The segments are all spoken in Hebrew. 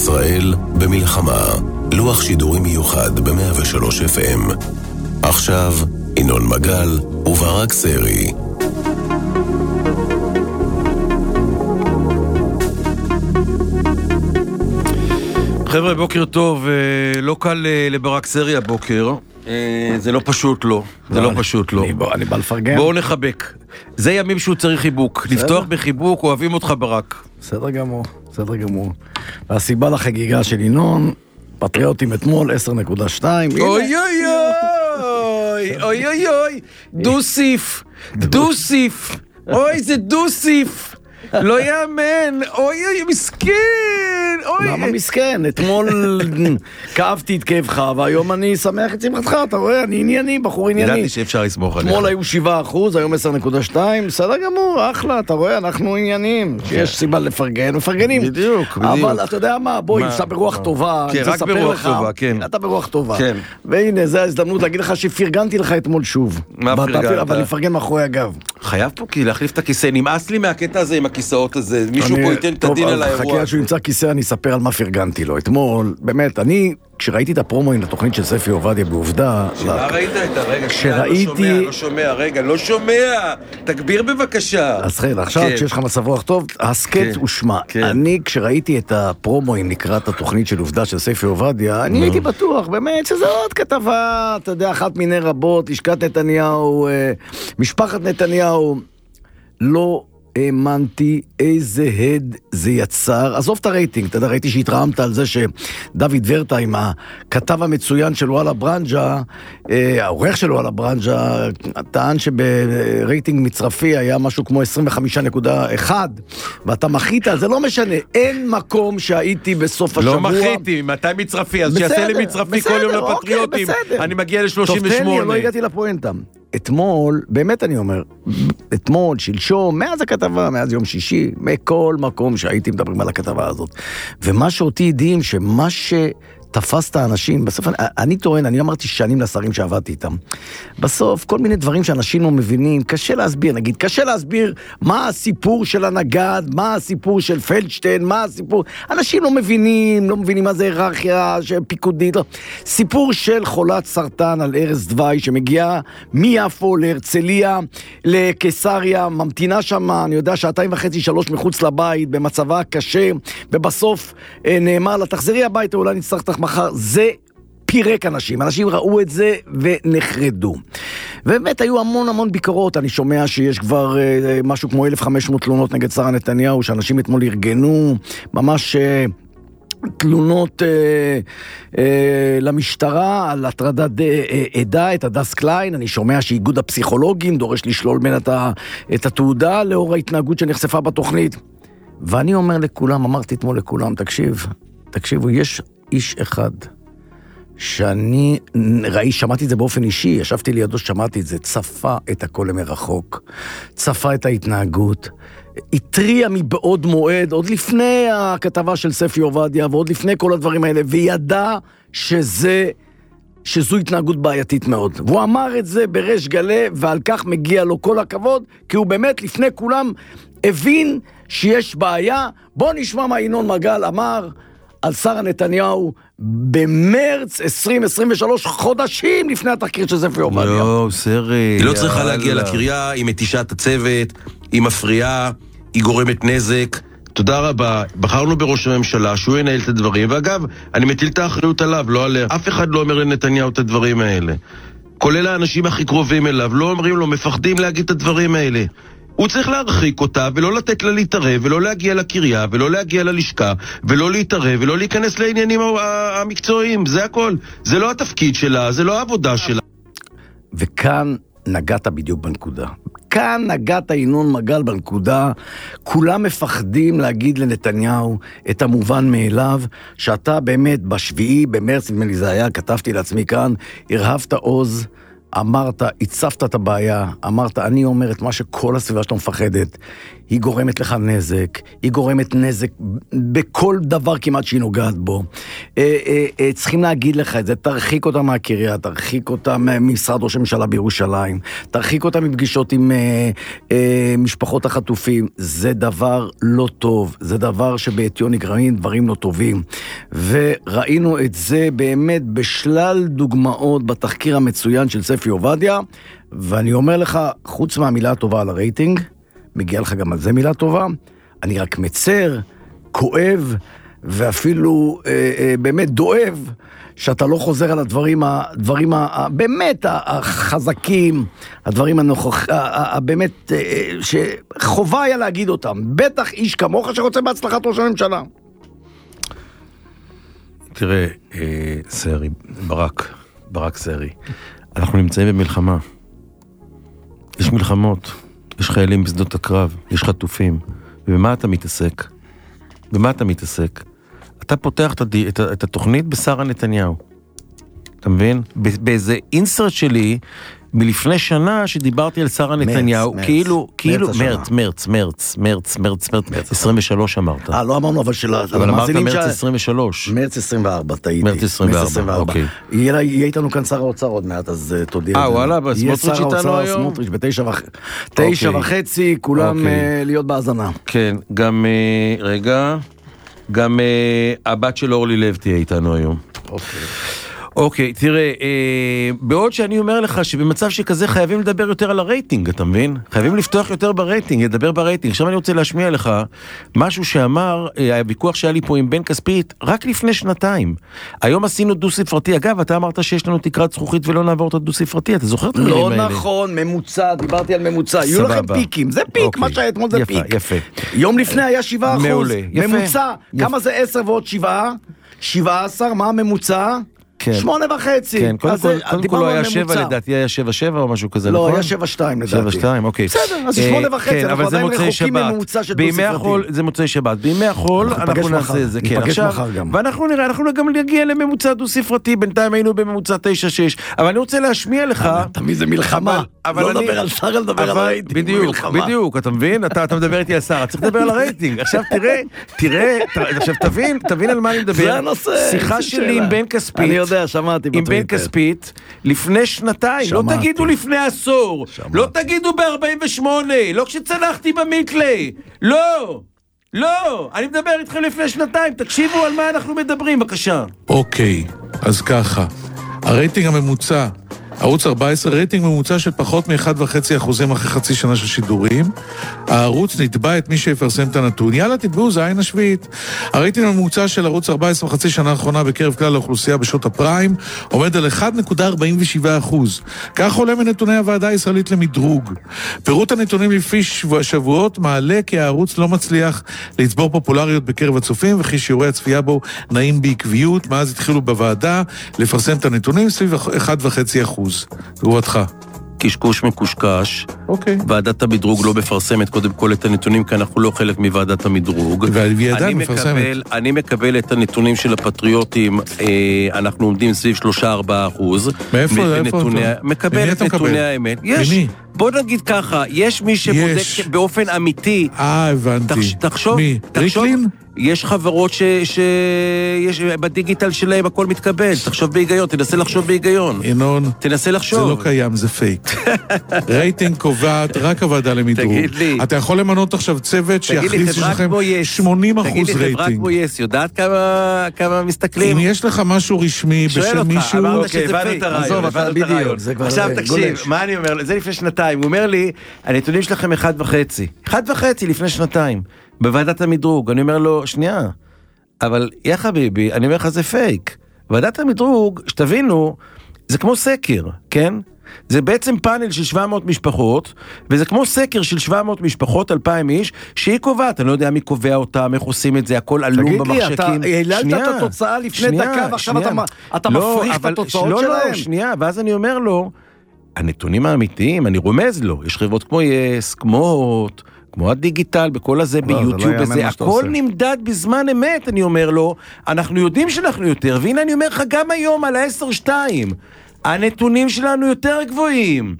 ישראל במלחמה. לוח שידורי מיוחד ב-103 FM. עכשיו, ינון מגל וברק סרי. חבר'ה, בוקר טוב. לא קל לברק סרי הבוקר. זה לא פשוט לו. זה לא פשוט לו. אני בא לפרגן. בואו נחבק. זה ימים שהוא צריך חיבוק. לפתוח בחיבוק, אוהבים אותך ברק. בסדר גמור, בסדר גמור. והסיבה לחגיגה של ינון, פטריוטים אתמול, 10.2. אוי אוי אוי, אוי אוי אוי, דוסיף, דוסיף, אוי זה דוסיף, לא יאמן, אוי אוי מסכן, אוי. למה מסכן? אתמול כאבתי את כאבך, והיום אני שמח את שמחתך, אתה רואה, אני ענייני, בחור ענייני. ידעתי שאפשר לסמוך עליך. אתמול היו 7%, היום 10.2, בסדר גמור, אחלה, אתה רואה, אנחנו עניינים, שיש סיבה לפרגן, מפרגנים. בדיוק, בדיוק. אבל אתה יודע מה, בואי, אתה ברוח טובה, כן, רק ברוח טובה, כן. אתה ברוח טובה. כן. והנה, זו ההזדמנות להגיד לך שפרגנתי לך אתמול שוב. מה פרגנת? אבל לפרגן מאחורי הגב. חייב פה כי להחליף את הכיסא, נמאס לי מהקטע הזה עם הכיסאות הזה, מישהו פה ייתן את הדין על האירוע. חכה שהוא ימצא כיסא, אני אספר על מה פרגנתי לו. אתמול, באמת, אני, כשראיתי את הפרומואים לתוכנית של ספי עובדיה בעובדה... שמה ראית את הרגע? כשראיתי... לא שומע, רגע, לא שומע! תגביר בבקשה! אז חייל, עכשיו כשיש לך מצב רוח טוב, הסקט ושמה. אני, כשראיתי את הפרומואים לקראת התוכנית של עובדה של ספי עובדיה, אני הייתי בטוח, באמת, שזה עוד כתבה, אתה יודע, אחת מיני רבות, לשכת נתניהו, משפחת נתניהו, לא... האמנתי איזה הד זה יצר. עזוב את הרייטינג, אתה יודע, ראיתי שהתרעמת על זה שדוד ורטה עם הכתב המצוין של וואלה ברנג'ה, העורך של וואלה ברנג'ה, טען שברייטינג מצרפי היה משהו כמו 25.1, ואתה מחית, זה לא משנה, אין מקום שהייתי בסוף השבוע. לא מחיתי, מתי מצרפי? אז שיעשה לי מצרפי כל יום לפטריוטים. אני מגיע ל-38. טוב, תן לי, לא הגעתי לפואנטה. אתמול, באמת אני אומר, אתמול, שלשום, מאז הכתבה, מאז יום שישי, מכל מקום שהייתי מדברים על הכתבה הזאת. ומה שאותי ידעים, שמה שתפס את האנשים, בסוף אני טוען, אני אמרתי שנים לשרים שעבדתי איתם. בסוף, כל מיני דברים שאנשים לא מבינים, קשה להסביר, נגיד, קשה להסביר מה הסיפור של הנגד, מה הסיפור של פלדשטיין, מה הסיפור, אנשים לא מבינים מה זה היררכיה פיקודית, סיפור של חולת סרטן על ערש דווי, שמגיעה מיפו להרצליה, לקיסריה, ממתינה שם, אני יודע, 2.5-3 מחוץ לבית, במצבה קשה, ובסוף נאמר לה, תחזרי הביתה, אולי נצטרך לך מחר, זה פירק אנשים ראו את זה ונחרדו. ובאמת היו המון ביקורות, אני שומע שיש כבר משהו כמו 1,500 תלונות נגד שרה נתניהו, שאנשים אתמול ארגנו, ממש תלונות למשטרה על הטרדת עדה, את הדס קליין. אני שומע שאיגוד הפסיכולוגים דורש לשלול מן את התעודה לאור ההתנהגות שנחשפה בתוכנית. ואני אומר לכולם, אמרתי אתמול לכולם, תקשיבו, יש איש אחד שאני שמעתי את זה באופן אישי, ישבתי לידו, שמעתי את זה, צפה את הכל מרחוק, צפה את ההתנהגות, התריע מבעוד מועד, עוד לפני הכתבה של ספי עובדיה, ועוד לפני כל הדברים האלה, וידע שזו התנהגות בעייתית מאוד. והוא אמר את זה בריש גלי, ועל כך מגיע לו כל הכבוד, כי הוא באמת לפני כולם הבין שיש בעיה. בוא נשמע מה ינון מגל אמר על שרה נתניהו במרץ 2023, חודשים לפני התחקיר של ספי עובדיה. לא, סרי. היא לא צריכה להגיע לקריה, היא מתישה את הצוות, היא מפריעה, היא גורמת נזק. תודה רבה, בחרנו בראש הממשלה שהוא ינהל את הדברים, ואגב, אני מטיל את האחריות עליו, לא עליה. אף אחד לא אומר לנתניהו את הדברים האלה. כולל האנשים הכי קרובים אליו, לא אומרים לו, מפחדים להגיד את הדברים האלה. הוא צריך להרחיק אותה ולא לתת לה להתערב, ולא להגיע לקריה, ולא להגיע ללשכה, ולא להתערב, ולא להיכנס לעניינים המקצועיים. זה הכל. זה לא התפקיד שלה, זה לא העבודה שלה. וכאן נגעת בדיוק בנקודה. כאן נגעת ינון מגל בנקודה. כולם מפחדים להגיד לנתניהו את המובן מאליו, שאתה באמת בשביעי, במרץ, נדמה לי זה היה, כתבתי לעצמי כאן, הרהבת עוז, אמרת, הצפת את הבעיה, אמרת, אני אומר את מה שכל הסביבה שלנו מפחדת, היא גורמת לך נזק, היא גורמת נזק בכל דבר כמעט שהיא נוגעת בו. צריכים להגיד לך את זה, תרחיק אותה מהקריה, תרחיק אותה ממשרד ראש הממשלה בירושלים, תרחיק אותה מפגישות עם משפחות החטופים. זה דבר לא טוב, זה דבר שבעטיו נגרמים דברים לא טובים. וראינו את זה באמת בשלל דוגמאות בתחקיר המצוין של ספי עובדיה, ואני אומר לך, חוץ מהמילה הטובה על הרייטינג, מגיע לך גם על זה מילה טובה, אני רק מצר, כואב, ואפילו באמת דואב, שאתה לא חוזר על הדברים באמת החזקים, הדברים באמת שחובה היה להגיד אותם, בטח איש כמוך שרוצה בהצלחת ראש הממשלה. תראה, סרי, ברק סרי, אנחנו נמצאים במלחמה. יש מלחמות, יש חיילים בשדות הקרב, יש חטופים. ובמה אתה מתעסק? במה אתה מתעסק? אתה פותח את התוכנית בשרה נתניהו. אתה מבין? באיזה אינסרט שלי, מלפני שנה שדיברתי על שרה נתניהו, כאילו, מרץ, 23 אמרת. לא אמרנו, אבל אמרת מרץ 23. מרץ 24, טעיתי. מרץ 24, אוקיי. יהיה איתנו כאן שר האוצר עוד מעט, אז תודיע. וואלה, סמוטריץ' איתנו היום? סמוטריץ' ב9:30, כולם להיות בהאזנה. כן, גם, רגע, גם הבת של אורלי לב תהיה איתנו היום. אוקיי, תראה, בעוד שאני אומר לך שבמצב שכזה חייבים לדבר יותר על הרייטינג, אתה מבין? חייבים לפתוח יותר ברייטינג, לדבר ברייטינג. עכשיו אני רוצה להשמיע לך משהו שאמר, הוויכוח שהיה לי פה עם בן כספית, רק לפני שנתיים. היום עשינו דו ספרתי. אגב, אתה אמרת שיש לנו תקרת זכוכית ולא נעבור את הדו ספרתי, אתה זוכר את המילים האלה? לא נכון, ממוצע, דיברתי על ממוצע. יהיו לכם פיקים, זה פיק, מה שהיה אתמול זה פיק. יפה. יום לפני היה 7%. ממוצע, כמה זה 10 ועוד 7? 17, מה הממוצע? 8.5. כן, קודם כל לא היה 7, לדעתי היה 7 או משהו כזה, נכון? לא, היה 7.2 לדעתי. 7.2, אוקיי. בסדר, אז 8.5, אנחנו עדיין רחוקים מממוצע של דו ספרתי. זה מוצאי שבת, בימי החול אנחנו נעשה את זה, כן, עכשיו, ואנחנו נראה, אנחנו גם נגיע לממוצע דו ספרתי, בינתיים היינו בממוצע 9.6, אבל אני רוצה להשמיע לך... תמיד זה מלחמה, לא לדבר על שר, לדבר על הרייטינג. בדיוק, אתה מבין? אתה מדבר איתי על שר, צריך לדבר על הרייטינג. עכשיו תראה, עכשיו תבין על מה אני מדבר. זה הנושא. שיחה שלי עם בן כספית. אני יודע, שמעתי בטוויטר. עם בן כספית, לפני שנתיים, לא תגידו לפני עשור, לא תגידו ב-48, לא כשצנחתי במיתלי, לא, אני מדבר איתכם לפני שנתיים, תקשיבו על מה אנחנו מדברים, בבקשה. אוקיי, אז ככה, הרייטינג הממוצע, ערוץ 14, רייטינג ממוצע של פחות מ1.5% אחרי חצי שנה של שידורים. הערוץ נתבע את מי שיפרסם את הנתון. יאללה, תתבעו, זה העין השביעית. הרייטינג הממוצע של ערוץ 14 בחצי שנה האחרונה בקרב כלל האוכלוסייה בשעות הפריים עומד על 1.47%. כך עולה מנתוני הוועדה הישראלית למדרוג. פירוט הנתונים לפי שבועות מעלה כי הערוץ לא מצליח לצבור פופולריות בקרב הצופים וכי שיעורי הצפייה בו נעים בעקביות. מאז התחילו בוועדה לפרסם את הנתונים סביב 1.5%. תגובתך. קשקוש מקושקש. אוקיי. ועדת המדרוג לא מפרסמת קודם כל את הנתונים, כי אנחנו לא חלק מוועדת המדרוג. והיא מפרסמת. אני מקבל את הנתונים של הפטריוטים, אנחנו עומדים סביב 3-4%. מאיפה? מקבל את נתוני האמת. יש. בוא נגיד ככה, יש מי שבודק באופן אמיתי. הבנתי. תחשוב. מי? ריקלין? יש חברות שיש בדיגיטל שלהם הכל מתקבל. תחשוב בהיגיון, תנסה לחשוב בהיגיון. ינון, תנסה לחשוב. זה לא קיים, זה פייק. רייטינג קובעת רק הוועדה למדרוג. תגיד לי. אתה יכול למנות עכשיו צוות שיכניס שלכם 80% רייטינג. תגיד לי, חברה כמו יס, יודעת כמה מסתכלים? אם יש לך משהו רשמי בשם מישהו... אמרת שזה פייק. עזוב, בדיוק. עכשיו תקשיב, מה אני אומר? זה לפני שנתיים. הוא אומר לי, הנתונים שלכם 1.5. 1.5 לפני שנתיים. בוועדת המדרוג, אני אומר לו, שנייה, אבל יא חביבי, אני אומר לך זה פייק. ועדת המדרוג, שתבינו, זה כמו סקר, כן? זה בעצם פאנל של 700 משפחות, וזה כמו סקר של 700 משפחות, 2,000 איש, שהיא קובעת, אני לא יודע מי קובע אותם, איך עושים את זה, הכל עלום במחשקים. תגיד לי, אתה העללת את התוצאה לפני דקה, ועכשיו אתה מפריך את התוצאות שלהם? לא, שנייה, ואז אני אומר לו, הנתונים האמיתיים, אני רומז לו, יש חברות כמו יס, כמו הוט, כמו הדיגיטל, בכל הזה, ביוטיוב, בזה, הכל נמדד בזמן אמת, אני אומר לו, אנחנו יודעים שאנחנו יותר, והנה אני אומר לך, גם היום על 10-2, הנתונים שלנו יותר גבוהים.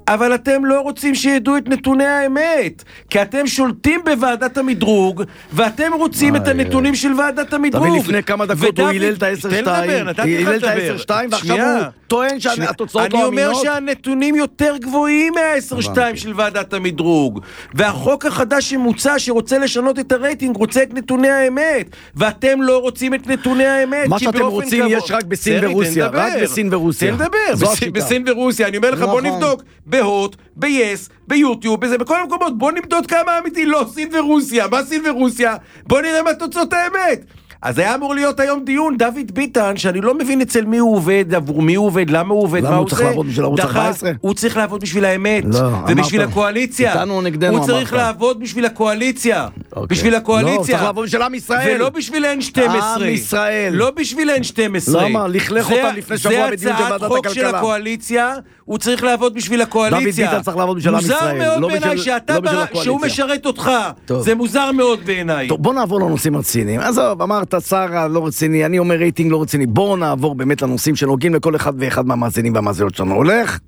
אבל אתם לא רוצים שידעו את נתוני האמת, כי אתם שולטים בוועדת המדרוג, ואתם רוצים את הנתונים של ועדת המדרוג. תביא לפני כמה דקות הוא הילל את ה-10-2, הילל את ה-10-2, ועכשיו הוא טוען שהתוצאות לא אמינות. אני אומר שהנתונים יותר גבוהים מה-10-2 של ועדת המדרוג, והחוק החדש שמוצע שרוצה לשנות את הרייטינג, רוצה את נתוני האמת, ואתם לא רוצים את נתוני האמת. מה שאתם רוצים יש רק בסין ורוסיה, רק בסין ורוסיה. תן לדבר, בסין ורוסיה, אני אומר לך בוא נבדוק. בהוט, ביס, ביוטיוב, בכל המקומות, בוא נמדוד כמה אמיתי, לא סין ורוסיה, מה סין ורוסיה? בוא נראה מה תוצאות האמת. אז היה אמור להיות היום דיון, דוד ביטן, שאני לא מבין אצל מי הוא עובד, עבור מי הוא עובד, למה הוא עובד, מה הוא עושה. למה הוא צריך לעבוד בשביל ערוץ 14? הוא צריך לעבוד בשביל האמת, ובשביל הקואליציה. הוא צריך לעבוד בשביל הקואליציה. בשביל הקואליציה. לא, הוא צריך לעבוד בשביל עם ישראל. ולא בשביל N12. עם ישראל. לא בשביל N12. למה? לכלך אותם לפני שבוע בדיון של ועדת הכלכלה. זה הצעת חוק של הקואליציה, הוא צריך לעבוד בשביל הקואליציה. דוד ביטן צריך לעבוד בשביל עם ישראל. מוזר מאוד בעיניי שהוא משרת אותך. זה מוזר מאוד בעיניי. טוב, בוא נעבור לנושאים הרציניים. עזוב, אמרת שרה לא רציני, אני אומר רייטינג לא רציני. בואו נעבור באמת לנושאים שנוגעים לכל אחד ואחד מהמאזינים והמאזינות שלנו. הולך?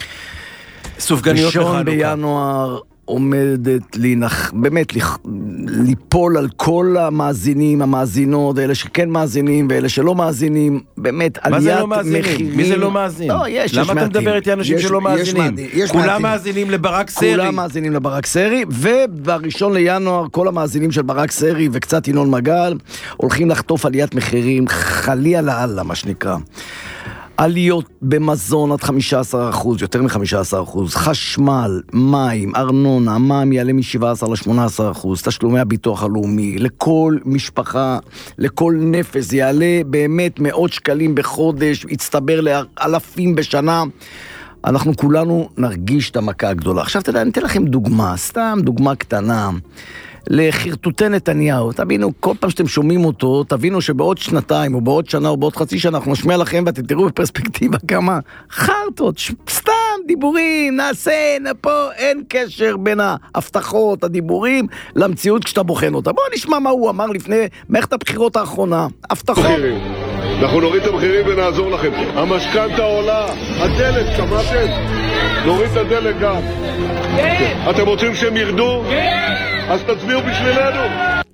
סופגניות לחנוכה. 1 בינואר עומדת באמת ליפול על כל המאזינים, המאזינות, אלה שכן מאזינים ואלה שלא מאזינים, באמת עליית מחירים. מי זה לא מאזין? לא, יש למה אתה מדבר איתי אנשים שלא מאזינים? כולם מאזינים לברק סרי. כולם מאזינים לברק סרי, וב-1 לינואר כל המאזינים של ברק סרי וקצת ינון מגל הולכים לחטוף עליית מחירים חלי על העלה, מה שנקרא. עליות במזון עד 15%, יותר מ-15%, חשמל, מים, ארנונה, מים יעלה מ-17% ל-18%, תשלומי הביטוח הלאומי, לכל משפחה, לכל נפש, יעלה באמת מאות שקלים בחודש, יצטבר לאלפים בשנה, אנחנו כולנו נרגיש את המכה הגדולה. עכשיו תדע, אני אתן לכם דוגמה, סתם דוגמה קטנה, לחרטוטי נתניהו, תבינו, כל פעם שאתם שומעים אותו, תבינו שבעוד שנתיים, או בעוד שנה, או בעוד חצי שנה, אנחנו נשמיע לכם, ואתם תראו בפרספקטיבה כמה חרטות, סתם דיבורים, נעשה, נפה, אין קשר בין ההבטחות, הדיבורים, למציאות כשאתה בוחן אותה. בואו נשמע מה הוא אמר לפני מערכת הבחירות האחרונה. הבטחות. אנחנו נוריד את המחירים ונעזור לכם. המשכנתה עולה, הדלק, שמעתם? נוריד את הדלק גם. אתם רוצים שהם ירדו? אז תצביעו בשבילנו.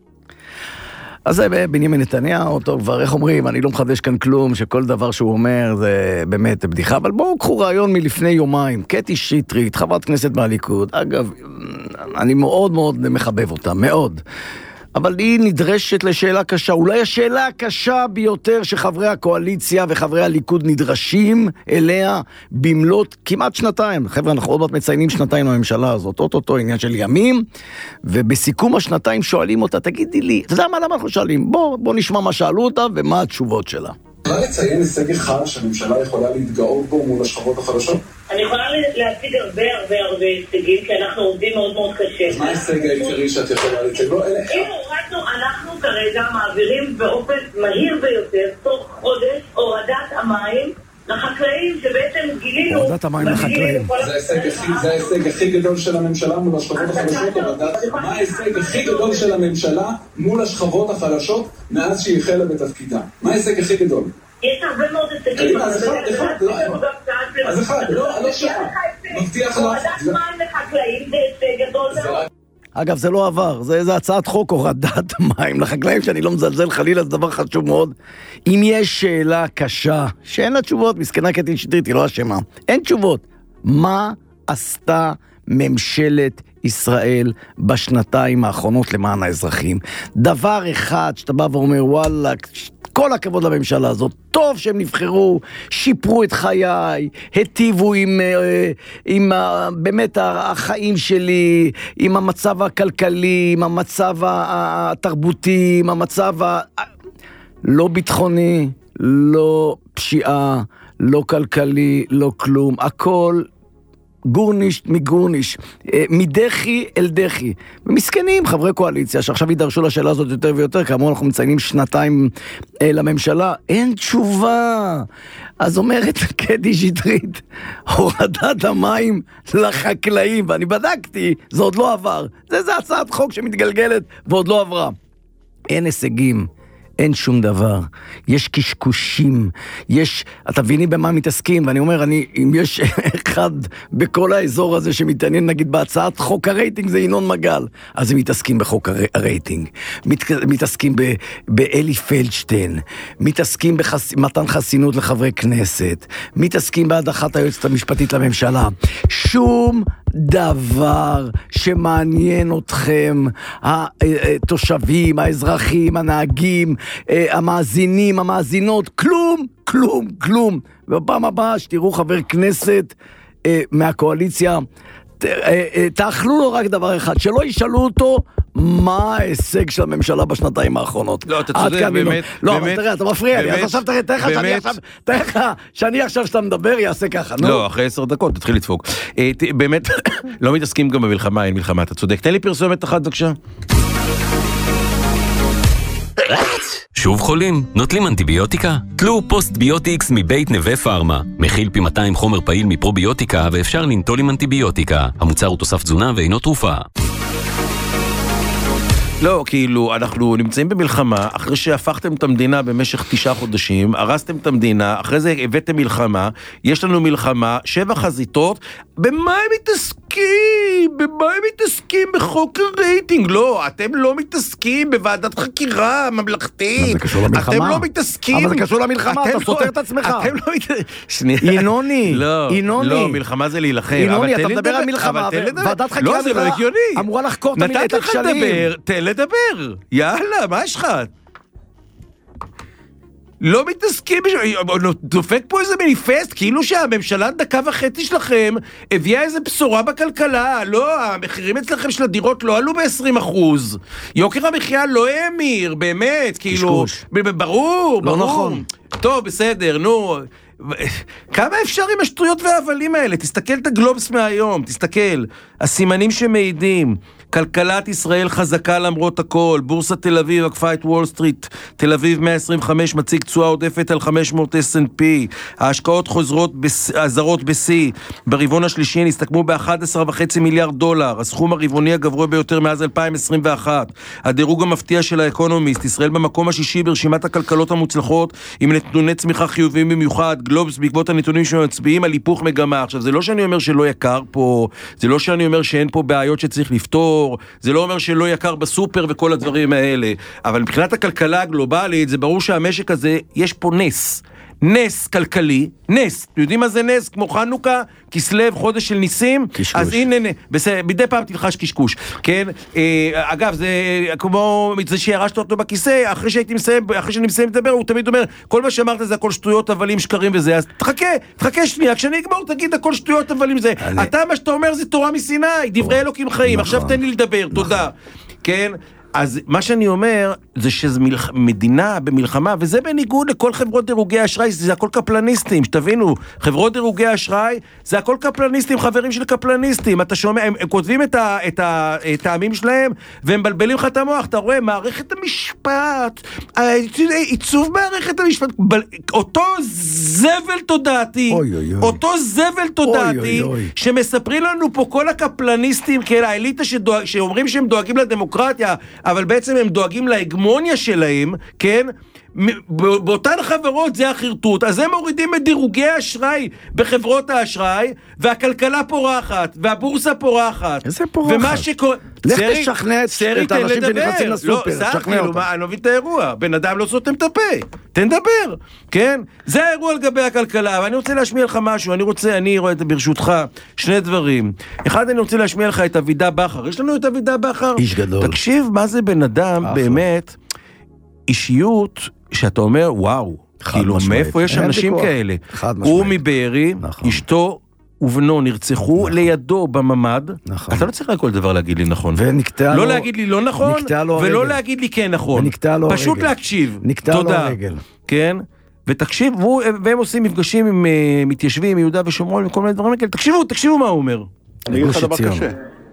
אז זה בנימין נתניהו, טוב, כבר איך אומרים, אני לא מחדש כאן כלום, שכל דבר שהוא אומר זה באמת בדיחה, אבל בואו קחו רעיון מלפני יומיים, קטי שטרית, חברת כנסת מהליכוד, אגב, אני מאוד מאוד מחבב אותה, מאוד. אבל היא נדרשת לשאלה קשה, אולי השאלה הקשה ביותר שחברי הקואליציה וחברי הליכוד נדרשים אליה במלאת כמעט שנתיים. חבר'ה, אנחנו עוד מעט מציינים שנתיים לממשלה הזאת, אותו עניין של ימים, ובסיכום השנתיים שואלים אותה, תגידי לי, אתה יודע מה, למה אנחנו שואלים? בוא נשמע מה שאלו אותה ומה התשובות שלה. יכולה לציין הישג אחד שהממשלה יכולה להתגאות בו מול השכבות החדשות? אני יכולה להציג הרבה הישגים, כי אנחנו עובדים מאוד מאוד קשה. מה ההישג העיקרי שאת יכולה לציין? לא, אלה. אנחנו כרגע מעבירים באופן מהיר ביותר, תוך חודש, הורדת המים לחקלאים, שבעצם גילינו... הורדת המים לחקלאים. זה ההישג הכי גדול של הממשלה מול השכבות החדשות, מה ההישג הכי גדול של הממשלה מול השכבות החדשות מאז שהיא החלה בתפקידה? מה ההישג הכי גדול? יש הרבה מאוד הישגים. אז אחד, לא שעה. מבטיח לך... הורדת מים לחקלאים זה הישג גדול מאוד. אגב, זה לא עבר, זה הצעת חוק הורדת המים לחקלאים, שאני לא מזלזל חלילה, זה דבר חשוב מאוד. אם יש שאלה קשה, שאין לה תשובות, מסכנה קטי שטרית, היא לא אשמה, אין תשובות. מה עשתה ממשלת ישראל בשנתיים האחרונות למען האזרחים? דבר אחד שאתה בא ואומר, וואלה, כל הכבוד לממשלה הזאת, טוב שהם נבחרו, שיפרו את חיי, היטיבו עם באמת החיים שלי, עם המצב הכלכלי, עם המצב התרבותי, עם המצב לא ביטחוני, לא פשיעה, לא כלכלי, לא כלום, הכל גורניש מגורניש, מדחי אל דחי. ומסכנים חברי קואליציה שעכשיו יידרשו לשאלה הזאת יותר ויותר, כאמור אנחנו מציינים שנתיים לממשלה, אין תשובה. אז אומרת קטי שטרית, הורדת המים לחקלאים, ואני בדקתי, זה עוד לא עבר. זה הצעת חוק שמתגלגלת ועוד לא עברה. אין הישגים, אין שום דבר. יש קשקושים, אתה מבינים במה מתעסקים, ואני אומר, אם יש אחד בכל האזור הזה שמתעניין, נגיד, בהצעת חוק הרייטינג, זה ינון מגל. אז הם מתעסקים בחוק הרייטינג, מתעסקים באלי פלדשטיין, מתעסקים במתן חסינות לחברי כנסת, מתעסקים בהדחת היועצת המשפטית לממשלה. שום דבר שמעניין אתכם, התושבים, האזרחים, הנהגים, המאזינים, המאזינות, כלום. ובפעם הבאה שתראו חבר כנסת מהקואליציה, תאכלו לו רק דבר אחד, שלא ישאלו אותו מה ההישג של הממשלה בשנתיים האחרונות. לא, אתה צודק, באמת. לא, אבל תראה, אתה מפריע לי, אז עכשיו תראה לך שאני עכשיו שאתה מדבר יעשה ככה, נו. לא, אחרי 10 דקות תתחיל לדפוק. באמת, לא מתעסקים גם במלחמה, אין מלחמה, אתה צודק. תן לי פרסומת אחת בבקשה. שוב חולים? נוטלים אנטיביוטיקה? תלו פוסט-ביוטיקס מבית נווה פארמה. מכיל פי 200 חומר פעיל מפרוביוטיקה ואפשר לנטול עם אנטיביוטיקה. המוצר הוא תוסף תזונה ואינו תרופה. לא, כאילו, אנחנו נמצאים במלחמה, אחרי שהפכתם את המדינה במשך 9 חודשים, הרסתם את המדינה, אחרי זה הבאתם מלחמה, יש לנו מלחמה, 7 חזיתות, במה הם מתעסקים? במה הם מתעסקים בחוק הרייטינג? לא, אתם לא מתעסקים בוועדת חקירה ממלכתית. זה קשור למלחמה. אתם לא מתעסקים. אבל זה קשור למלחמה, אתה סותר את עצמך. אתם לא מתעסקים. ינוני, לא, מלחמה זה להילחם. ינוני, אתה מדבר על מלחמה, ועדת חקירה אמורה לחקור את הכשלים. תן לדבר, יאללה, מה יש לך? לא מתעסקים, דופק פה איזה מניפסט, כאילו שהממשלה דקה וחצי שלכם הביאה איזה בשורה בכלכלה, לא, המחירים אצלכם של הדירות לא עלו ב-20%, יוקר המחיה לא האמיר, באמת, כאילו, ברור, לא נכון. טוב, בסדר, נו, כמה אפשר עם השטויות והאבלים האלה? תסתכל את הגלובס מהיום, תסתכל, הסימנים שמעידים, כלכלת ישראל חזקה למרות הכל, בורסת תל אביב עקפה את וול סטריט, תל אביב 125 מציג תשואה עודפת על 500 S&P, ההשקעות חוזרות הזרות ב-C, ברבעון השלישי נסתכמו ב$11.5 מיליארד, הסכום הרבעוני הגבוה ביותר מאז 2021, הדירוג המפתיע של האקונומיסט, ישראל במקום השישי ברשימת הכלכלות המוצלחות, עם נתוני צמיחה חיוביים במיוחד, גלובס בעקבות הנתונים שמצביעים על היפוך מגמה. עכשיו, זה לא שאני אומר שלא יקר פה, זה לא שאני אומר שאין פה בעיות שצריך לפתור, זה לא אומר שלא יקר בסופר וכל הדברים האלה, אבל מבחינת הכלכלה הגלובלית, זה ברור שהמשק הזה, יש פה נס כלכלי, נס, אתם יודעים מה זה נס? כמו חנוכה, כסלב, חודש של ניסים, קשקוש. אז הנה, מדי פעם תלחש קשקוש, כן? אגב, זה כמו זה שירשת אותו בכיסא, אחרי שאני מסיים לדבר, הוא תמיד אומר, כל מה שאמרת זה הכל שטויות, אבלים, שקרים וזה, אז תחכה שנייה, כשאני אגמור תגיד הכל שטויות, אבלים זה, אתה מה שאתה אומר זה תורה מסיני, דברי אלוקים חיים, עכשיו תן לי לדבר, תודה, כן? אז מה שאני אומר, זה שזו מדינה במלחמה, וזה בניגוד לכל חברות דירוגי האשראי, זה הכל קפלניסטים, שתבינו, חברות דירוגי האשראי, זה הכל קפלניסטים, חברים של קפלניסטים, אתה שומע, הם כותבים את הטעמים שלהם, והם בלבלים לך את המוח, אתה רואה, מערכת המשפט, עיצוב מערכת המשפט, אותו זבל תודעתי, שמספרים לנו פה כל הקפלניסטים, כן, האליטה שאומרים שהם דואגים לדמוקרטיה, אבל בעצם הם דואגים להגמוניה שלהם, כן? באותן חברות זה החרטוט, אז הם מורידים את דירוגי האשראי בחברות האשראי, והכלכלה פורחת, והבורסה פורחת. איזה פורחת? ומה שקורה... לך תשכנע את האנשים שנכנסים לסופר, תשכנע אותם. אני לא מבין את האירוע, בן אדם לא סותם את הפה, תדבר, כן? זה האירוע לגבי הכלכלה, ואני רוצה להשמיע לך משהו, אני רואה את ברשותך, 2 דברים. אחד, אני רוצה להשמיע לך את אבידה בכר, יש לנו את אבידה בכר? איש גדול. תקשיב, מה זה בן אדם באמת, אישיות שאתה אומר, וואו, כאילו מאיפה יש אנשים כאלה? הוא מבארי, אשתו ובנו נרצחו לידו בממד, אתה לא צריך כל דבר להגיד לי נכון, לא להגיד לי לא נכון, ולא להגיד לי כן נכון, פשוט להקשיב, תודה, כן? ותקשיב, והם עושים מפגשים עם מתיישבים מיהודה ושומרון וכל מיני דברים כאלה, תקשיבו מה הוא אומר. אני אגיד לך דבר קשה,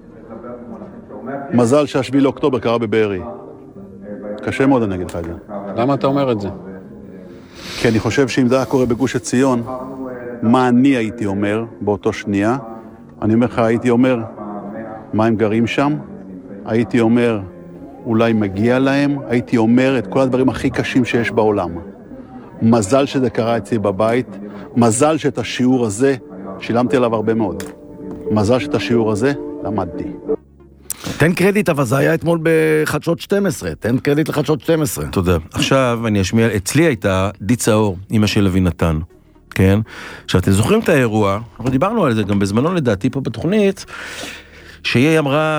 מזל שה7 לאוקטובר קרה בבארי, קשה מאוד אני אגיד לך את זה. למה אתה אומר את זה? כי אני חושב שאם זה היה קורה בגוש עציון, מה אני הייתי אומר באותו שנייה? אני אומר לך, הייתי אומר, מה הם גרים שם? הייתי אומר, אולי מגיע להם, הייתי אומר את כל הדברים הכי קשים שיש בעולם. מזל שזה קרה אצלי בבית, מזל שאת השיעור הזה שילמתי עליו הרבה מאוד. מזל שאת השיעור הזה למדתי. תן קרדיט, אבל זה היה אתמול בחדשות 12. תן קרדיט לחדשות 12. תודה. עכשיו אני אשמיע, אצלי הייתה דיצה אור, אמא של אבינתן. כן? עכשיו, אתם זוכרים את האירוע, אנחנו דיברנו על זה גם בזמנו לדעתי פה בתוכנית, שהיא אמרה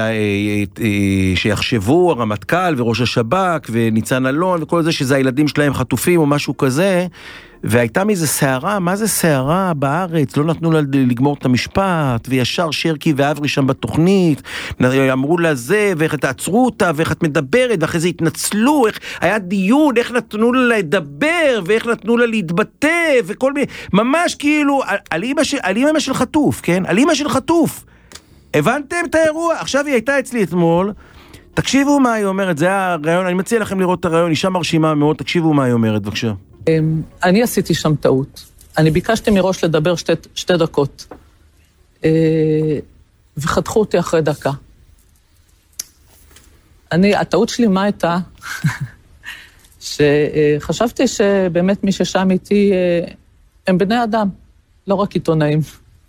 שיחשבו הרמטכ"ל וראש השב"כ וניצן אלון וכל זה שזה הילדים שלהם חטופים או משהו כזה, והייתה מזה סערה, מה זה סערה בארץ? לא נתנו לה לגמור את המשפט, וישר שרקי ואברי שם בתוכנית, אמרו לה זה, ואיך תעצרו אותה, ואיך את מדברת, ואחרי זה התנצלו, איך היה דיון, איך נתנו לה לדבר, ואיך נתנו לה להתבטא, וכל מיני, ממש כאילו, על אמא של חטוף, כן? על אמא של חטוף. הבנתם את האירוע? עכשיו היא הייתה אצלי אתמול, תקשיבו מה היא אומרת, זה היה רעיון, אני מציע לכם לראות את הרעיון, אישה מרשימה מאוד, תקשיבו מה היא אומרת, בבקשה. אני עשיתי שם טעות. אני ביקשתי מראש לדבר 2 דקות. וחתכו אותי אחרי דקה. הטעות שלי מה הייתה? שחשבתי שבאמת מי ששם איתי הם בני אדם, לא רק עיתונאים.